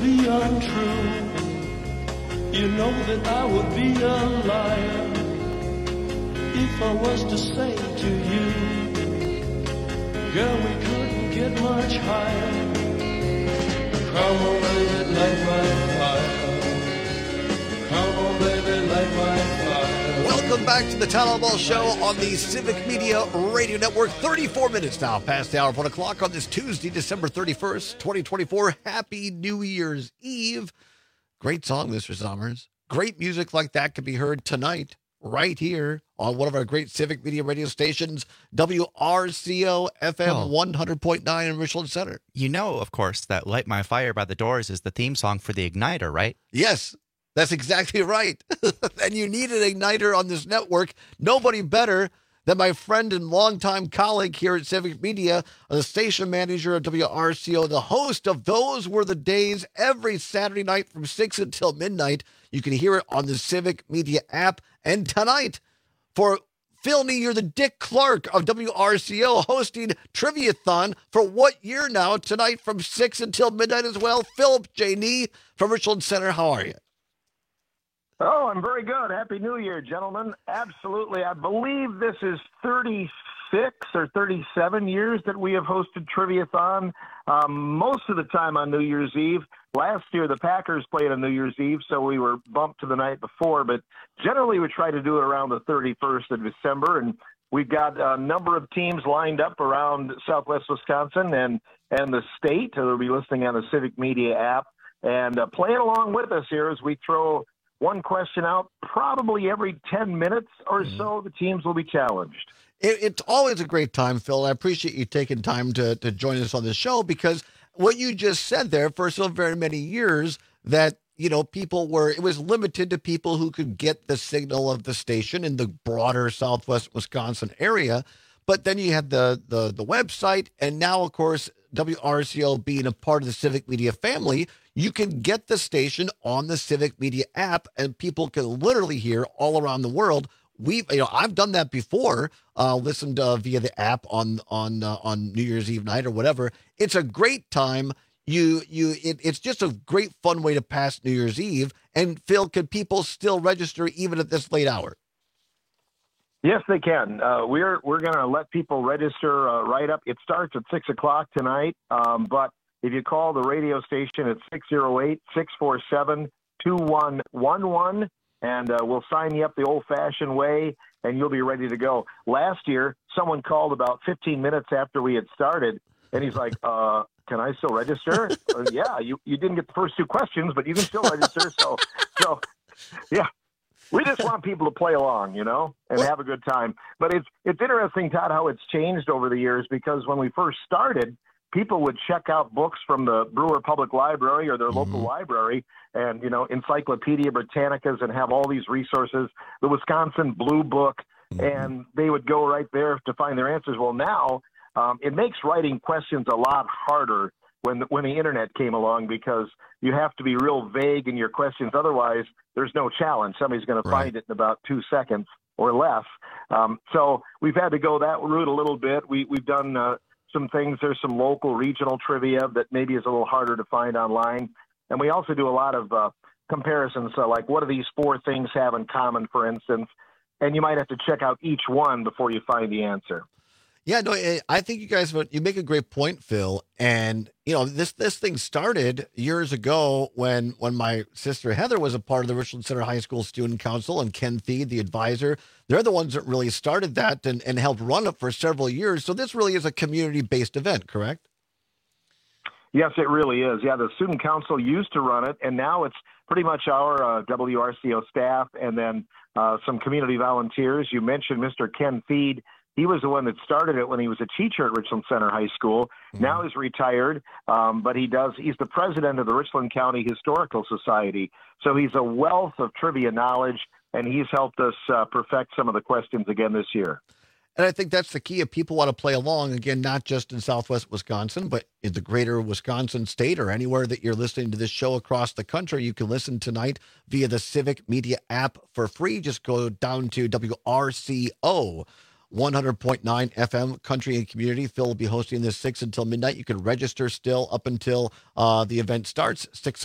be untrue. You know that I would be a liar if I was to say to you, girl, we couldn't get much higher. Come on, baby, light my fire. Come on, baby, light my fire. Welcome back to the Town Hall Show on the Civic Media Radio Network. 34 minutes now past the hour of 1 o'clock on this Tuesday, December 31st, 2024. Happy New Year's Eve. Great song, Mr. Summers. Great music like that can be heard tonight, right here on one of our great Civic Media radio stations, WRCO FM 100.9 in Richland Center. You know, of course, that Light My Fire by the Doors is the theme song for the Igniter, right? Yes, that's exactly right. And you need an igniter on this network. Nobody better than my friend and longtime colleague here at Civic Media, the station manager of WRCO, the host of Those Were the Days every Saturday night from 6 until midnight. You can hear it on the Civic Media app. And tonight, for Philney, you're the Dick Clark of WRCO hosting Triviathon for what year now? Tonight from 6 until midnight as well. Philip J. Nee from Richland Center, how are you? Oh, I'm very good. Happy New Year, gentlemen. Absolutely. I believe this is 36 or 37 years that we have hosted Triviathon, most of the time on New Year's Eve. Last year, the Packers played on New Year's Eve, so we were bumped to the night before. But generally, we try to do it around the 31st of December, and we've got a number of teams lined up around Southwest Wisconsin and the state who will be listening on the Civic Media app and playing along with us here as we throw one question out probably every 10 minutes or so. The teams will be challenged. It's always a great time, Phil. I appreciate you taking time to join us on the show, because what you just said there, for so very many years, that, you know, it was limited to people who could get the signal of the station in the broader Southwest Wisconsin area. But then you had the website, and now, of course, WRCO being a part of the Civic Media family, you can get the station on the Civic Media app, and people can literally hear all around the world. I've done that before. Listened via the app on New Year's Eve night or whatever. It's a great time. It's just a great fun way to pass New Year's Eve. And Phil, can people still register even at this late hour? Yes, they can. We're going to let people register right up. It starts at 6 o'clock tonight, but if you call the radio station at 608-647-2111, and we'll sign you up the old-fashioned way, and you'll be ready to go. Last year, someone called about 15 minutes after we had started, and he's like, can I still register? Yeah, you didn't get the first two questions, but you can still register. So yeah. We just want people to play along, you know, and have a good time. But it's interesting, Todd, how it's changed over the years, because when we first started, people would check out books from the Brewer Public Library or their local library and, you know, Encyclopedia Britannicas, and have all these resources, the Wisconsin Blue Book, and they would go right there to find their answers. Well, now it makes writing questions a lot harder when the internet came along, because you have to be real vague in your questions. Otherwise, there's no challenge. Somebody's going to find it in about 2 seconds or less. So we've had to go that route a little bit. We've done some things. There's some local regional trivia that maybe is a little harder to find online. And we also do a lot of comparisons. So like, what do these four things have in common, for instance? And you might have to check out each one before you find the answer. Yeah, no, I think you make a great point, Phil. And, you know, this thing started years ago when my sister Heather was a part of the Richland Center High School Student Council, and Ken Thied, the advisor. They're the ones that really started that and helped run it for several years. So this really is a community-based event, correct? Yes, it really is. Yeah, the Student Council used to run it, and now it's pretty much our WRCO staff and then some community volunteers. You mentioned Mr. Ken Thied. He was the one that started it when he was a teacher at Richland Center High School. Now he's retired, but he's the president of the Richland County Historical Society. So he's a wealth of trivia knowledge, and he's helped us perfect some of the questions again this year. And I think that's the key. If people want to play along, again, not just in Southwest Wisconsin, but in the greater Wisconsin state or anywhere that you're listening to this show across the country, you can listen tonight via the Civic Media app for free. Just go down to WRCO 100.9 FM Country and Community. Phil will be hosting this 6 until midnight. You can register still up until the event starts,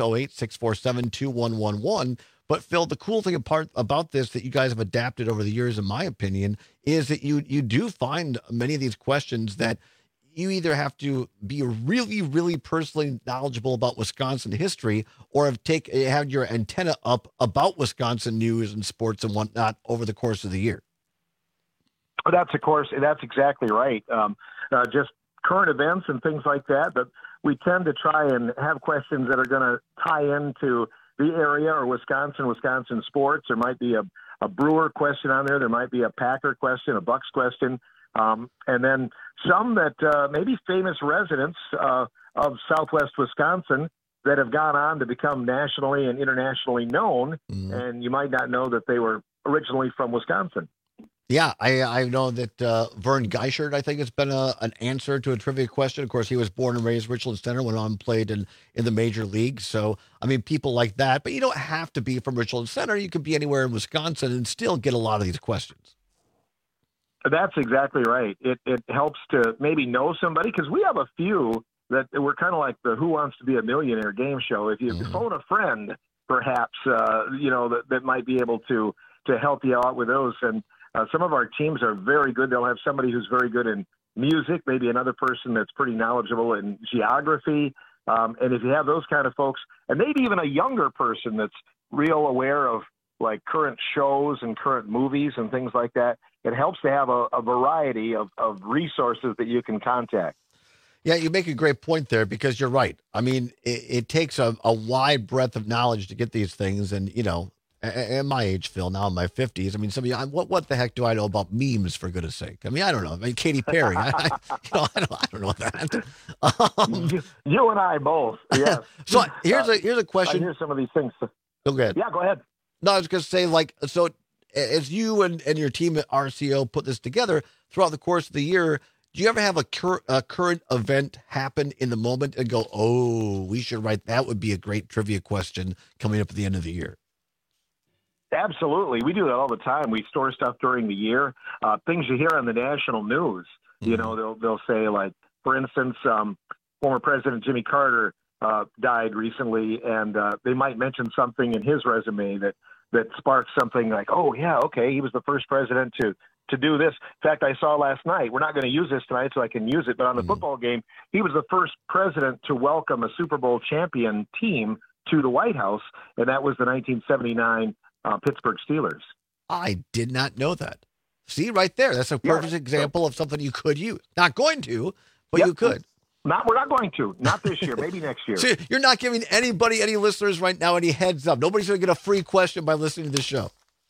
608-647-2111. But Phil, the cool thing about this that you guys have adapted over the years, in my opinion, is that you do find many of these questions that you either have to be really, really personally knowledgeable about Wisconsin history or have your antenna up about Wisconsin news and sports and whatnot over the course of the year. That's exactly right. Just current events and things like that. But we tend to try and have questions that are going to tie into the area or Wisconsin sports. There might be a Brewer question on there. There might be a Packer question, a Bucks question. And then some that maybe famous residents of Southwest Wisconsin that have gone on to become nationally and internationally known, and you might not know that they were originally from Wisconsin. Yeah, I know that Vern Geichert, I think, has been an answer to a trivia question. Of course, he was born and raised Richland Center, went on and played in the major leagues. So, I mean, people like that. But you don't have to be from Richland Center. You could be anywhere in Wisconsin and still get a lot of these questions. That's exactly right. It helps to maybe know somebody, because we have a few that we're kind of like the Who Wants to Be a Millionaire game show. If you phone a friend, perhaps, that might be able to help you out with those. And some of our teams are very good. They'll have somebody who's very good in music, maybe another person that's pretty knowledgeable in geography. And if you have those kind of folks, and maybe even a younger person that's real aware of like current shows and current movies and things like that, it helps to have a variety of resources that you can contact. Yeah, you make a great point there, because you're right. I mean, it takes a wide breadth of knowledge to get these things. And, at my age, Phil, now in my 50s, I mean, some of you, what the heck do I know about memes, for goodness sake? I mean, I don't know. I mean, Katy Perry, I don't know that. You and I both, yes. So here's a question. I hear some of these things. Go ahead. Yeah, go ahead. No, I was going to say, so as you and your team at RCO put this together throughout the course of the year, do you ever have a current event happen in the moment and go, oh, we should write, that would be a great trivia question coming up at the end of the year? Absolutely. We do that all the time. We store stuff during the year. Things you hear on the national news, they'll say, like, for instance, former President Jimmy Carter died recently, and they might mention something in his resume that sparks something like, oh, yeah, okay, he was the first president to do this. In fact, I saw last night, we're not going to use this tonight so I can use it, but on the football game, he was the first president to welcome a Super Bowl champion team to the White House, and that was the 1979 Pittsburgh Steelers. I did not know that. See, right there, that's a perfect example of something you could use. Not going to, but you could. We're not going to. Not this year. Maybe next year. See, you're not giving anybody, any listeners right now, any heads up. Nobody's going to get a free question by listening to the show.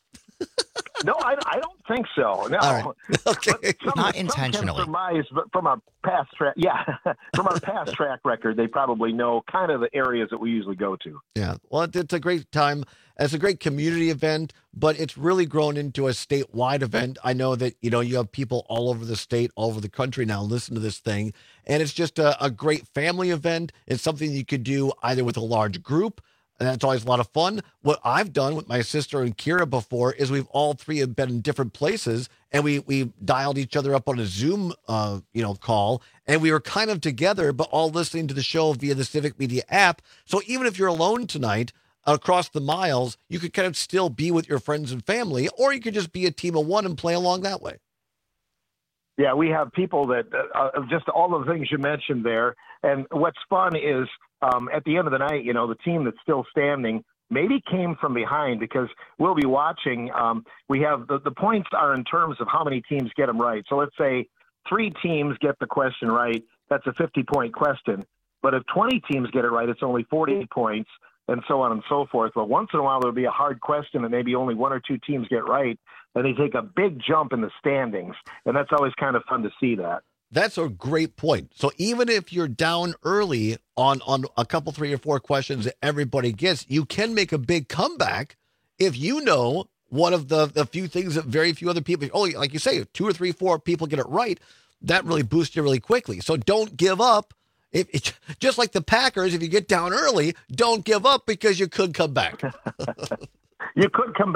No, I don't think so. No. All right. Okay. Not intentionally. Surmise, but from our past track, from our past track record, they probably know kind of the areas that we usually go to. Yeah. Well, it's a great time. It's a great community event, but it's really grown into a statewide event. I know that, you have people all over the state, all over the country now listen to this thing. And it's just a great family event. It's something you could do either with a large group, and that's always a lot of fun. What I've done with my sister and Kira before is we've all three have been in different places, and we dialed each other up on a Zoom, call, and we were kind of together, but all listening to the show via the Civic Media app. So even if you're alone tonight across the miles, you could kind of still be with your friends and family, or you could just be a team of one and play along that way. Yeah, we have people that just all the things you mentioned there. And what's fun is at the end of the night, the team that's still standing maybe came from behind, because we'll be watching. We have the points are in terms of how many teams get them right. So let's say 3 teams get the question right. That's a 50-point question. But if 20 teams get it right, it's only 40 points, and so on and so forth. But once in a while, there'll be a hard question that maybe only 1 or 2 teams get right, and they take a big jump in the standings. And that's always kind of fun to see that. That's a great point. So even if you're down early on a couple, 3 or 4 questions that everybody gets, you can make a big comeback if you know one of the few things that very few other people, only, like you say, 2 or 3, 4 people get it right. That really boosts you really quickly. So don't give up. Just like the Packers, if you get down early, don't give up, because you could come back. You could come back.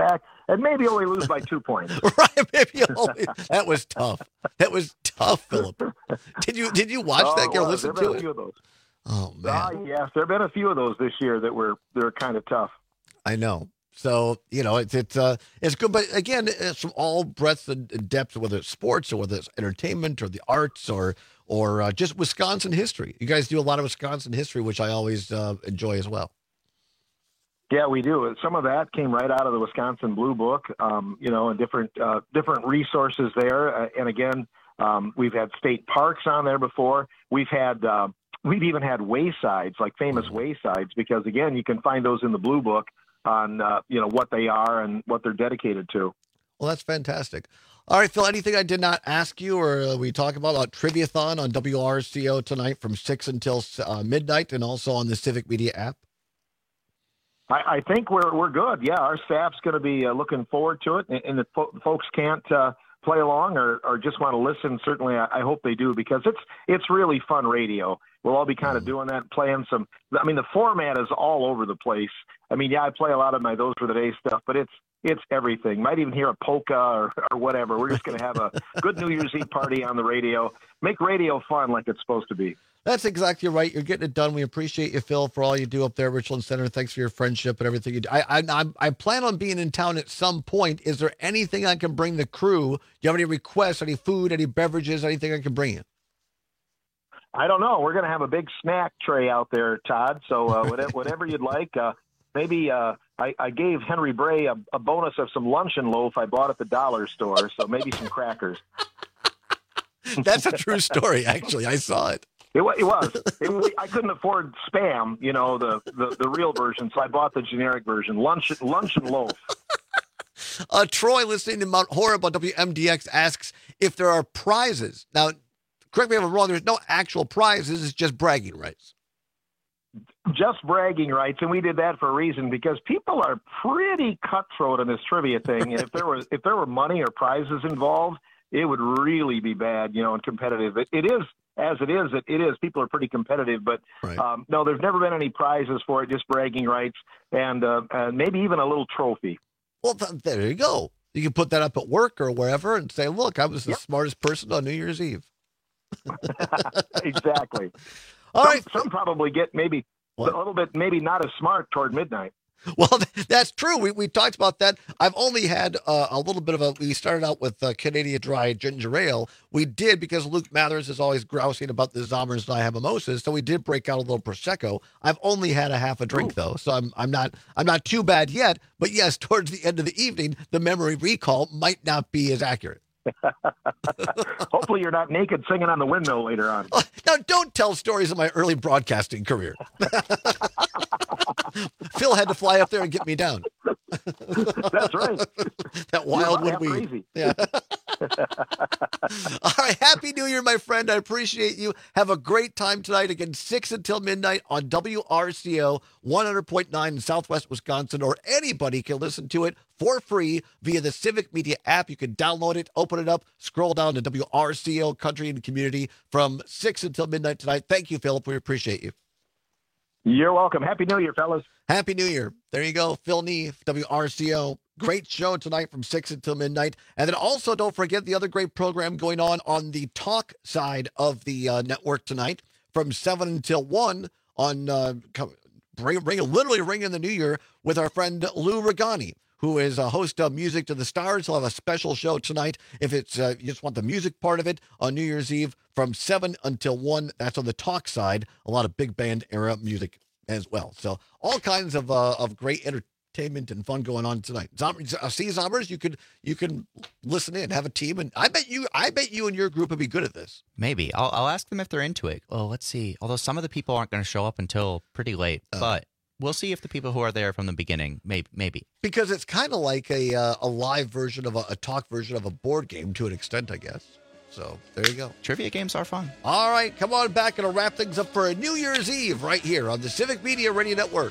and maybe only lose by 2 points. Right? Maybe only. That was tough. That was tough, Philip. Did you watch that game or listen to it? A few of those. Oh man. Yes, there have been a few of those this year they're kind of tough. I know. So, it's good. But again, it's from all breadths and depths, whether it's sports or whether it's entertainment or the arts or just Wisconsin history. You guys do a lot of Wisconsin history, which I always enjoy as well. Yeah, we do. Some of that came right out of the Wisconsin Blue Book, and different resources there. And again, we've had state parks on there before. We've even had waysides, like famous waysides, because again, you can find those in the Blue Book on what they are and what they're dedicated to. Well, that's fantastic. All right, Phil, anything I did not ask you or we talk about Triviathon on WRCO tonight from 6 until midnight and also on the Civic Media app? I think we're good. Yeah, our staff's going to be looking forward to it. And if folks can't play along or just want to listen, certainly I hope they do, because it's really fun radio. We'll all be kind of doing that, playing some. I mean, the format is all over the place. I mean, yeah, I play a lot of my Those Were the Days stuff, but it's everything. Might even hear a polka or whatever. We're just going to have a good New Year's Eve party on the radio. Make radio fun like it's supposed to be. That's exactly right. You're getting it done. We appreciate you, Phil, for all you do up there at Richland Center. Thanks for your friendship and everything you do. I plan on being in town at some point. Is there anything I can bring the crew? Do you have any requests, any food, any beverages, anything I can bring you? I don't know. We're going to have a big snack tray out there, Todd. So whatever you'd like. Maybe I gave Henry Bray a bonus of some luncheon loaf I bought at the dollar store. So maybe some crackers. That's a true story, actually. I saw it. It was. I couldn't afford Spam, the real version, so I bought the generic version, lunch and loaf. Troy, listening to Mount Horeb on WMDX, asks if there are prizes. Now, correct me if I'm wrong, there's no actual prizes, it's just bragging rights. Just bragging rights, and we did that for a reason, because people are pretty cutthroat on this trivia thing, and if there were money or prizes involved, it would really be bad, and competitive. It is. As it is. People are pretty competitive, but right. No, there's never been any prizes for it, just bragging rights and maybe even a little trophy. Well, there you go. You can put that up at work or wherever and say, look, I was the smartest person on New Year's Eve. Exactly. All right. Some probably get maybe a little bit, maybe not as smart toward midnight. Well, that's true. We talked about that. I've only had a little bit of we started out with Canadian Dry Ginger Ale. We did, because Luke Mathers is always grousing about the Zommers and I have mimosas, so we did break out a little Prosecco. I've only had a half a drink, though, so I'm not too bad yet. But yes, towards the end of the evening, the memory recall might not be as accurate. Hopefully you're not naked singing on the windmill later on. Now, don't tell stories of my early broadcasting career. Phil had to fly up there and get me down. That's right. That wildwood weed. Yeah. All right. Happy New Year, my friend. I appreciate you. Have a great time tonight. Again, 6 until midnight on WRCO 100.9 in Southwest Wisconsin, or anybody can listen to it for free via the Civic Media app. You can download it, open it up, scroll down to WRCO Country and Community from 6 until midnight tonight. Thank you, Philip. We appreciate you. You're welcome. Happy New Year, fellas. Happy New Year. There you go. Phil Neef, WRCO. Great show tonight from 6 until midnight. And then also don't forget the other great program going on the talk side of the network tonight from 7 until 1 on literally ringing the new year with our friend Lou Regani, who is a host of Music to the Stars. He'll have a special show tonight. If it's you just want the music part of it on New Year's Eve from 7 until 1. That's on the talk side. A lot of big band era music as well. So all kinds of great entertainment and fun going on tonight. Zommers, you can listen in, have a team, and I bet you and your group would be good at this. Maybe I'll ask them if they're into it. Oh, let's see. Although some of the people aren't going to show up until pretty late, but we'll see if the people who are there from the beginning, maybe. Because it's kind of like a live version of a talk version of a board game to an extent, I guess. So there you go. Trivia games are fun. All right, come on back and I'll wrap things up for a New Year's Eve right here on the Civic Media Radio Network.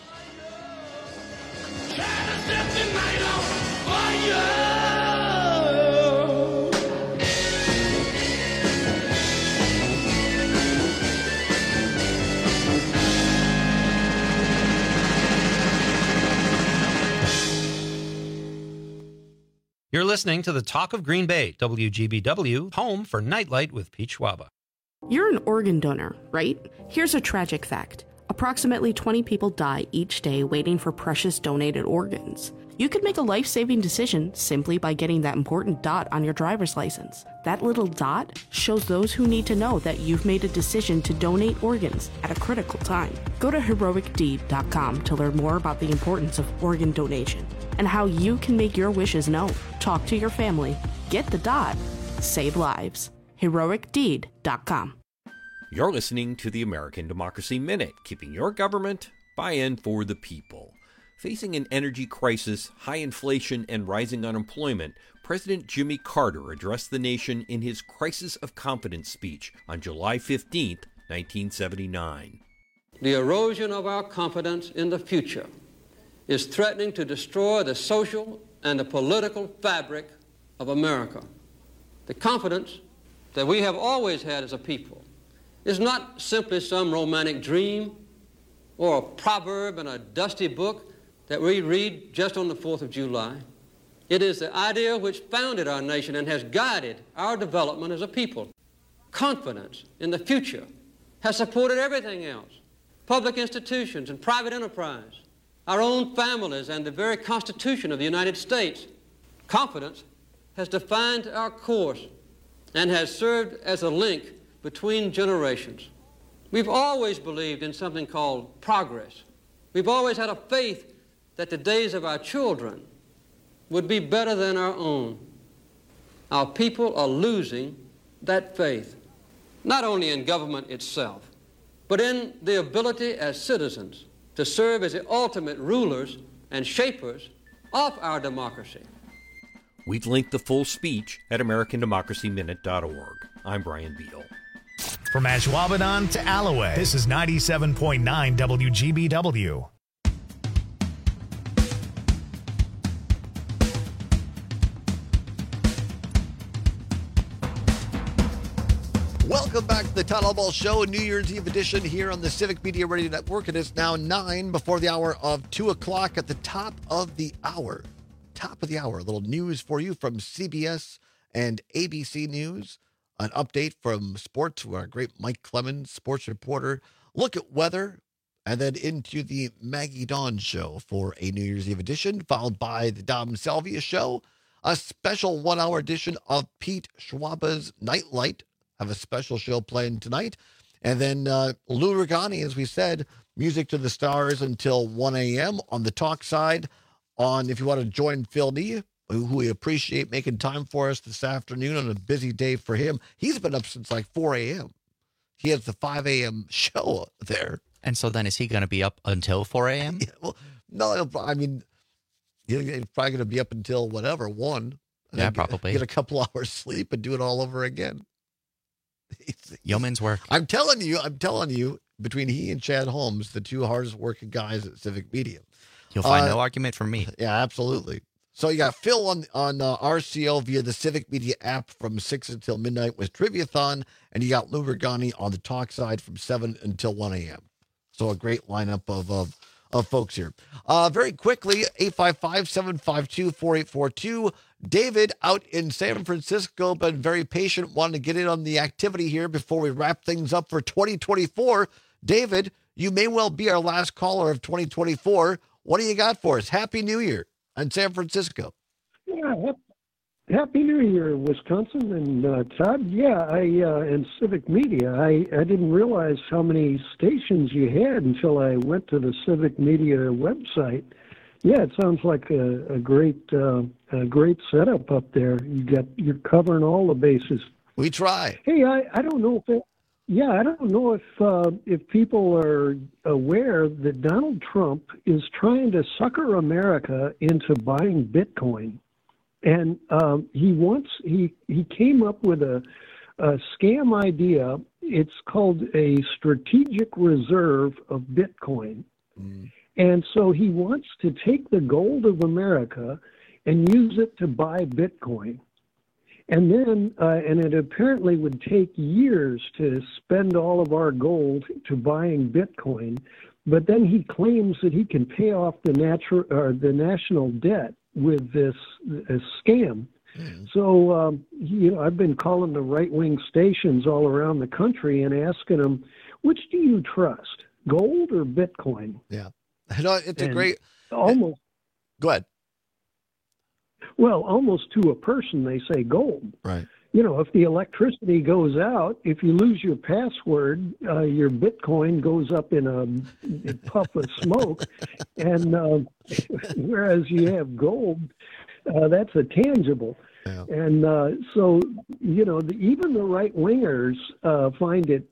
You're listening to the Talk of Green Bay, WGBW, home for Nightlight with Pete Schwaba. You're an organ donor, right? Here's a tragic fact. Approximately 20 people die each day waiting for precious donated organs. You could make a life-saving decision simply by getting that important dot on your driver's license. That little dot shows those who need to know that you've made a decision to donate organs at a critical time. Go to heroicdeed.com to learn more about the importance of organ donation and how you can make your wishes known. Talk to your family. Get the dot. Save lives. heroicdeed.com. You're listening to the American Democracy Minute, keeping your government by-in for the people. Facing an energy crisis, high inflation, and rising unemployment, President Jimmy Carter addressed the nation in his Crisis of Confidence speech on July 15, 1979. The erosion of our confidence in the future is threatening to destroy the social and the political fabric of America. The confidence that we have always had as a people is not simply some romantic dream or a proverb in a dusty book that we read just on the 4th of July. It is the idea which founded our nation and has guided our development as a people. Confidence in the future has supported everything else. Public institutions and private enterprise, our own families, and the very Constitution of the United States. Confidence has defined our course and has served as a link between generations. We've always believed in something called progress. We've always had a faith that the days of our children would be better than our own. Our people are losing that faith, not only in government itself, but in the ability as citizens to serve as the ultimate rulers and shapers of our democracy. We've linked the full speech at AmericanDemocracyMinute.org. I'm Brian Beadle. From Ashwaubenon to Alloway, this is 97.9 WGBW. Welcome back to the Todd Ball Show, New Year's Eve edition here on the Civic Media Radio Network. It is now 9 before the hour of 2 o'clock. At the top of the hour, a little news for you from CBS and ABC News. An update from sports with our great Mike Clemens, sports reporter. Look at weather, and then into the Maggie Dawn Show for a New Year's Eve edition, followed by the Dom Salvia Show, a special 1-hour edition of Pete Schwaba's Nightlight. Have a special show playing tonight. And then Lou Regani, as we said, Music to the Stars until 1 a.m. on the talk side. If you want to join Phil Nee, who we appreciate making time for us this afternoon on a busy day for him. He's been up since like 4 a.m. He has the 5 a.m. show there. And so then is he going to be up until 4 a.m.? Yeah, well, no, I mean, he's probably going to be up until whatever, 1. Yeah, probably. Get a couple hours sleep and do it all over again. Yeoman's work. I'm telling you, between he and Chad Holmes, the two hardest working guys at Civic Media. You'll find no argument from me. Yeah, absolutely. So you got Phil on RCO via the Civic Media app from 6 until midnight with Triviathon, and you got Lou Regani on the talk side from 7 until 1 a.m. So a great lineup of folks here. Very quickly, 855-752-4842. David out in San Francisco, been very patient, wanting to get in on the activity here before we wrap things up for 2024. David, you may well be our last caller of 2024. What do you got for us? Happy New Year in San Francisco. Yeah, Happy New Year, Wisconsin, and Todd. Yeah, and Civic Media. I didn't realize how many stations you had until I went to the Civic Media website. Yeah, it sounds like a great setup up there. You're covering all the bases. We try. Hey, I don't know if people are aware that Donald Trump is trying to sucker America into buying Bitcoin. And he came up with a scam idea. It's called a strategic reserve of Bitcoin. Mm. And so he wants to take the gold of America and use it to buy Bitcoin. And then, and it apparently would take years to spend all of our gold to buying Bitcoin. But then he claims that he can pay off the national debt with this scam. So, I've been calling the right-wing stations all around the country and asking them, which do you trust, gold or Bitcoin? Yeah. It's a great... Almost. Go ahead. Well, almost to a person, they say gold. Right. If the electricity goes out, if you lose your password, your Bitcoin goes up in a puff of smoke. And whereas you have gold, that's a tangible. Yeah. And so, even the right-wingers find it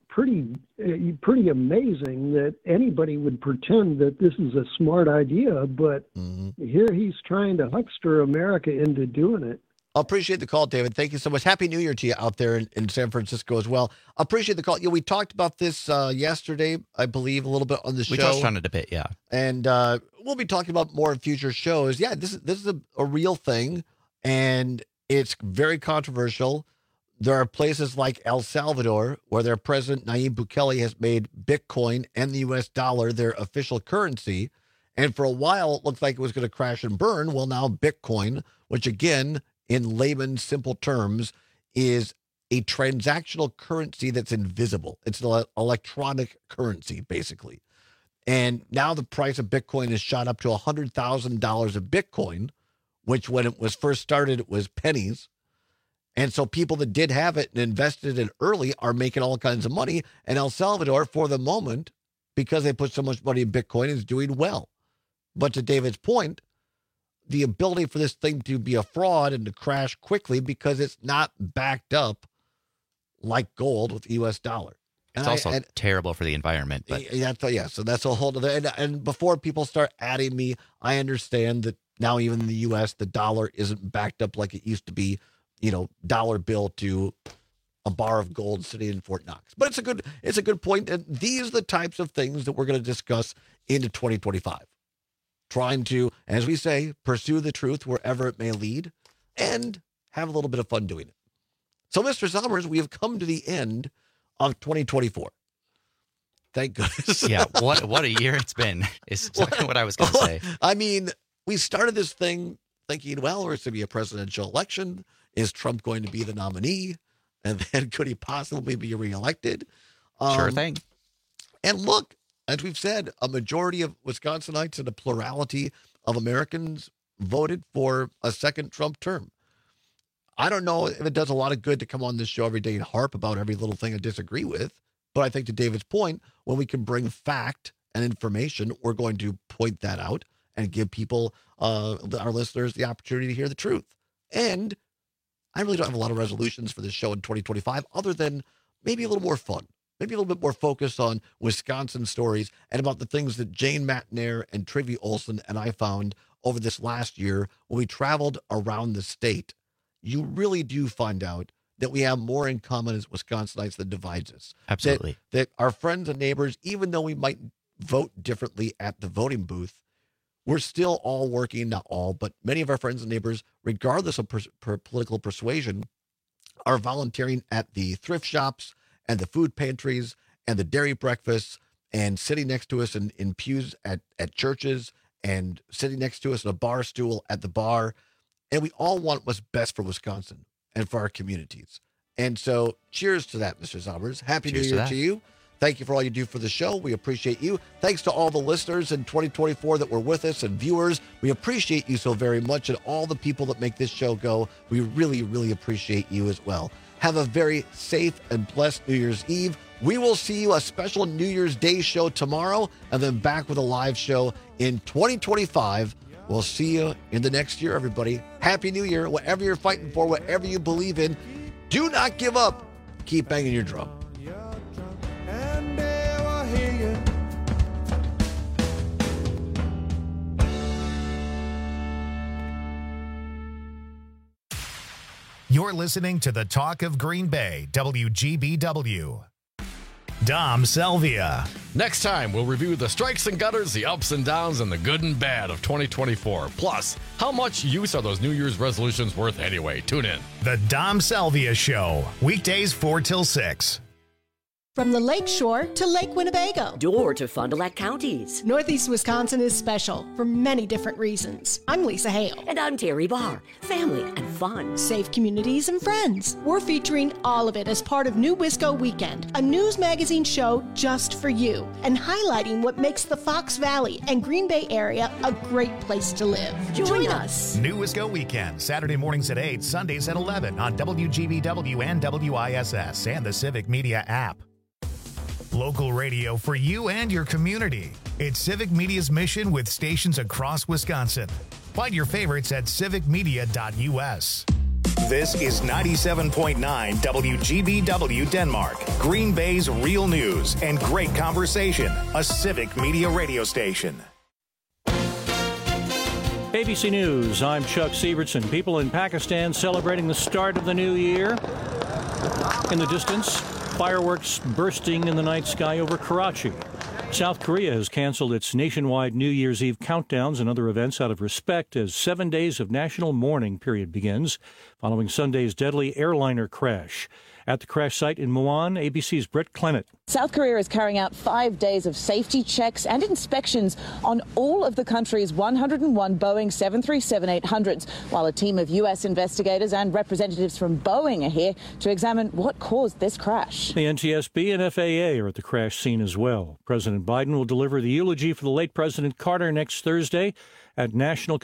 pretty amazing that anybody would pretend that this is a smart idea, but here he's trying to huckster America into doing it. I appreciate the call, David. Thank you so much. Happy New Year to you out there in San Francisco as well. I appreciate the call. We talked about this yesterday, I believe, a little bit on the show. We touched on it a bit, yeah. And we'll be talking about more in future shows. Yeah, this is a real thing, and it's very controversial. There are places like El Salvador where their president, Nayib Bukele, has made Bitcoin and the U.S. dollar their official currency. And for a while, it looked like it was going to crash and burn. Well, now Bitcoin, which again, in layman's simple terms, is a transactional currency that's invisible. It's an electronic currency, basically. And now the price of Bitcoin has shot up to $100,000 of Bitcoin, which when it was first started, it was pennies. And so people that did have it and invested in it early are making all kinds of money. And El Salvador, for the moment, because they put so much money in Bitcoin, is doing well. But to David's point, the ability for this thing to be a fraud and to crash quickly because it's not backed up like gold with the U.S. dollar. It's also terrible for the environment. But so that's a whole other. And before people start adding me, I understand that now even in the U.S., the dollar isn't backed up like it used to be, dollar bill to a bar of gold sitting in Fort Knox. But it's a good point. And these are the types of things that we're going to discuss into 2025. Trying to, as we say, pursue the truth wherever it may lead and have a little bit of fun doing it. So, Mr. Summers, we have come to the end of 2024. Thank goodness. Yeah, what a year it's been. Is exactly what I was going to say. I mean, we started this thing thinking, well, there's going to be a presidential election. Is Trump going to be the nominee? And then could he possibly be reelected? Sure thing. And look, as we've said, a majority of Wisconsinites and a plurality of Americans voted for a second Trump term. I don't know if it does a lot of good to come on this show every day and harp about every little thing I disagree with, but I think to David's point, when we can bring fact and information, we're going to point that out and give people, our listeners, the opportunity to hear the truth. And I really don't have a lot of resolutions for this show in 2025 other than maybe a little more fun. Maybe a little bit more focus on Wisconsin stories and about the things that Jane Matnair and Trivy Olson and I found over this last year when we traveled around the state. You really do find out that we have more in common as Wisconsinites than divides us. Absolutely. That our friends and neighbors, even though we might vote differently at the voting booth, we're still all working, not all, but many of our friends and neighbors, regardless of political persuasion, are volunteering at the thrift shops and the food pantries and the dairy breakfasts and sitting next to us in pews at churches and sitting next to us in a bar stool at the bar. And we all want what's best for Wisconsin and for our communities. And so cheers to that, Mr. Summers. Happy New Year to you. Thank you for all you do for the show. We appreciate you. Thanks to all the listeners in 2024 that were with us and viewers. We appreciate you so very much, and all the people that make this show go. We really, really appreciate you as well. Have a very safe and blessed New Year's Eve. We will see you a special New Year's Day show tomorrow and then back with a live show in 2025. We'll see you in the next year, everybody. Happy New Year. Whatever you're fighting for, whatever you believe in, do not give up. Keep banging your drum. You're listening to the Talk of Green Bay, WGBW. Dom Selvia. Next time, we'll review the strikes and gutters, the ups and downs, and the good and bad of 2024. Plus, how much use are those New Year's resolutions worth anyway? Tune in. The Dom Selvia Show, weekdays 4 till 6. From the Lake Shore to Lake Winnebago. Door to Fond du Lac counties. Northeast Wisconsin is special for many different reasons. I'm Lisa Hale. And I'm Terry Barr. Family and fun. Safe communities and friends. We're featuring all of it as part of New Wisco Weekend, a news magazine show just for you, and highlighting what makes the Fox Valley and Green Bay area a great place to live. Join us. New Wisco Weekend, Saturday mornings at 8, Sundays at 11 on WGBW and WISS and the Civic Media app. Local radio for you and your community. It's Civic Media's mission with stations across Wisconsin. Find your favorites at civicmedia.us. This is 97.9 WGBW Denmark, Green Bay's real news and great conversation, a Civic Media radio station. ABC News, I'm Chuck Sievertson. People in Pakistan celebrating the start of the new year. In the distance, fireworks bursting in the night sky over Karachi. South Korea has canceled its nationwide New Year's Eve countdowns and other events out of respect as 7 days of national mourning period begins following Sunday's deadly airliner crash. At the crash site in Muan, ABC's Brett Clement. South Korea is carrying out 5 days of safety checks and inspections on all of the country's 101 Boeing 737-800s, while a team of U.S. investigators and representatives from Boeing are here to examine what caused this crash. The NTSB and FAA are at the crash scene as well. President Biden will deliver the eulogy for the late President Carter next Thursday at National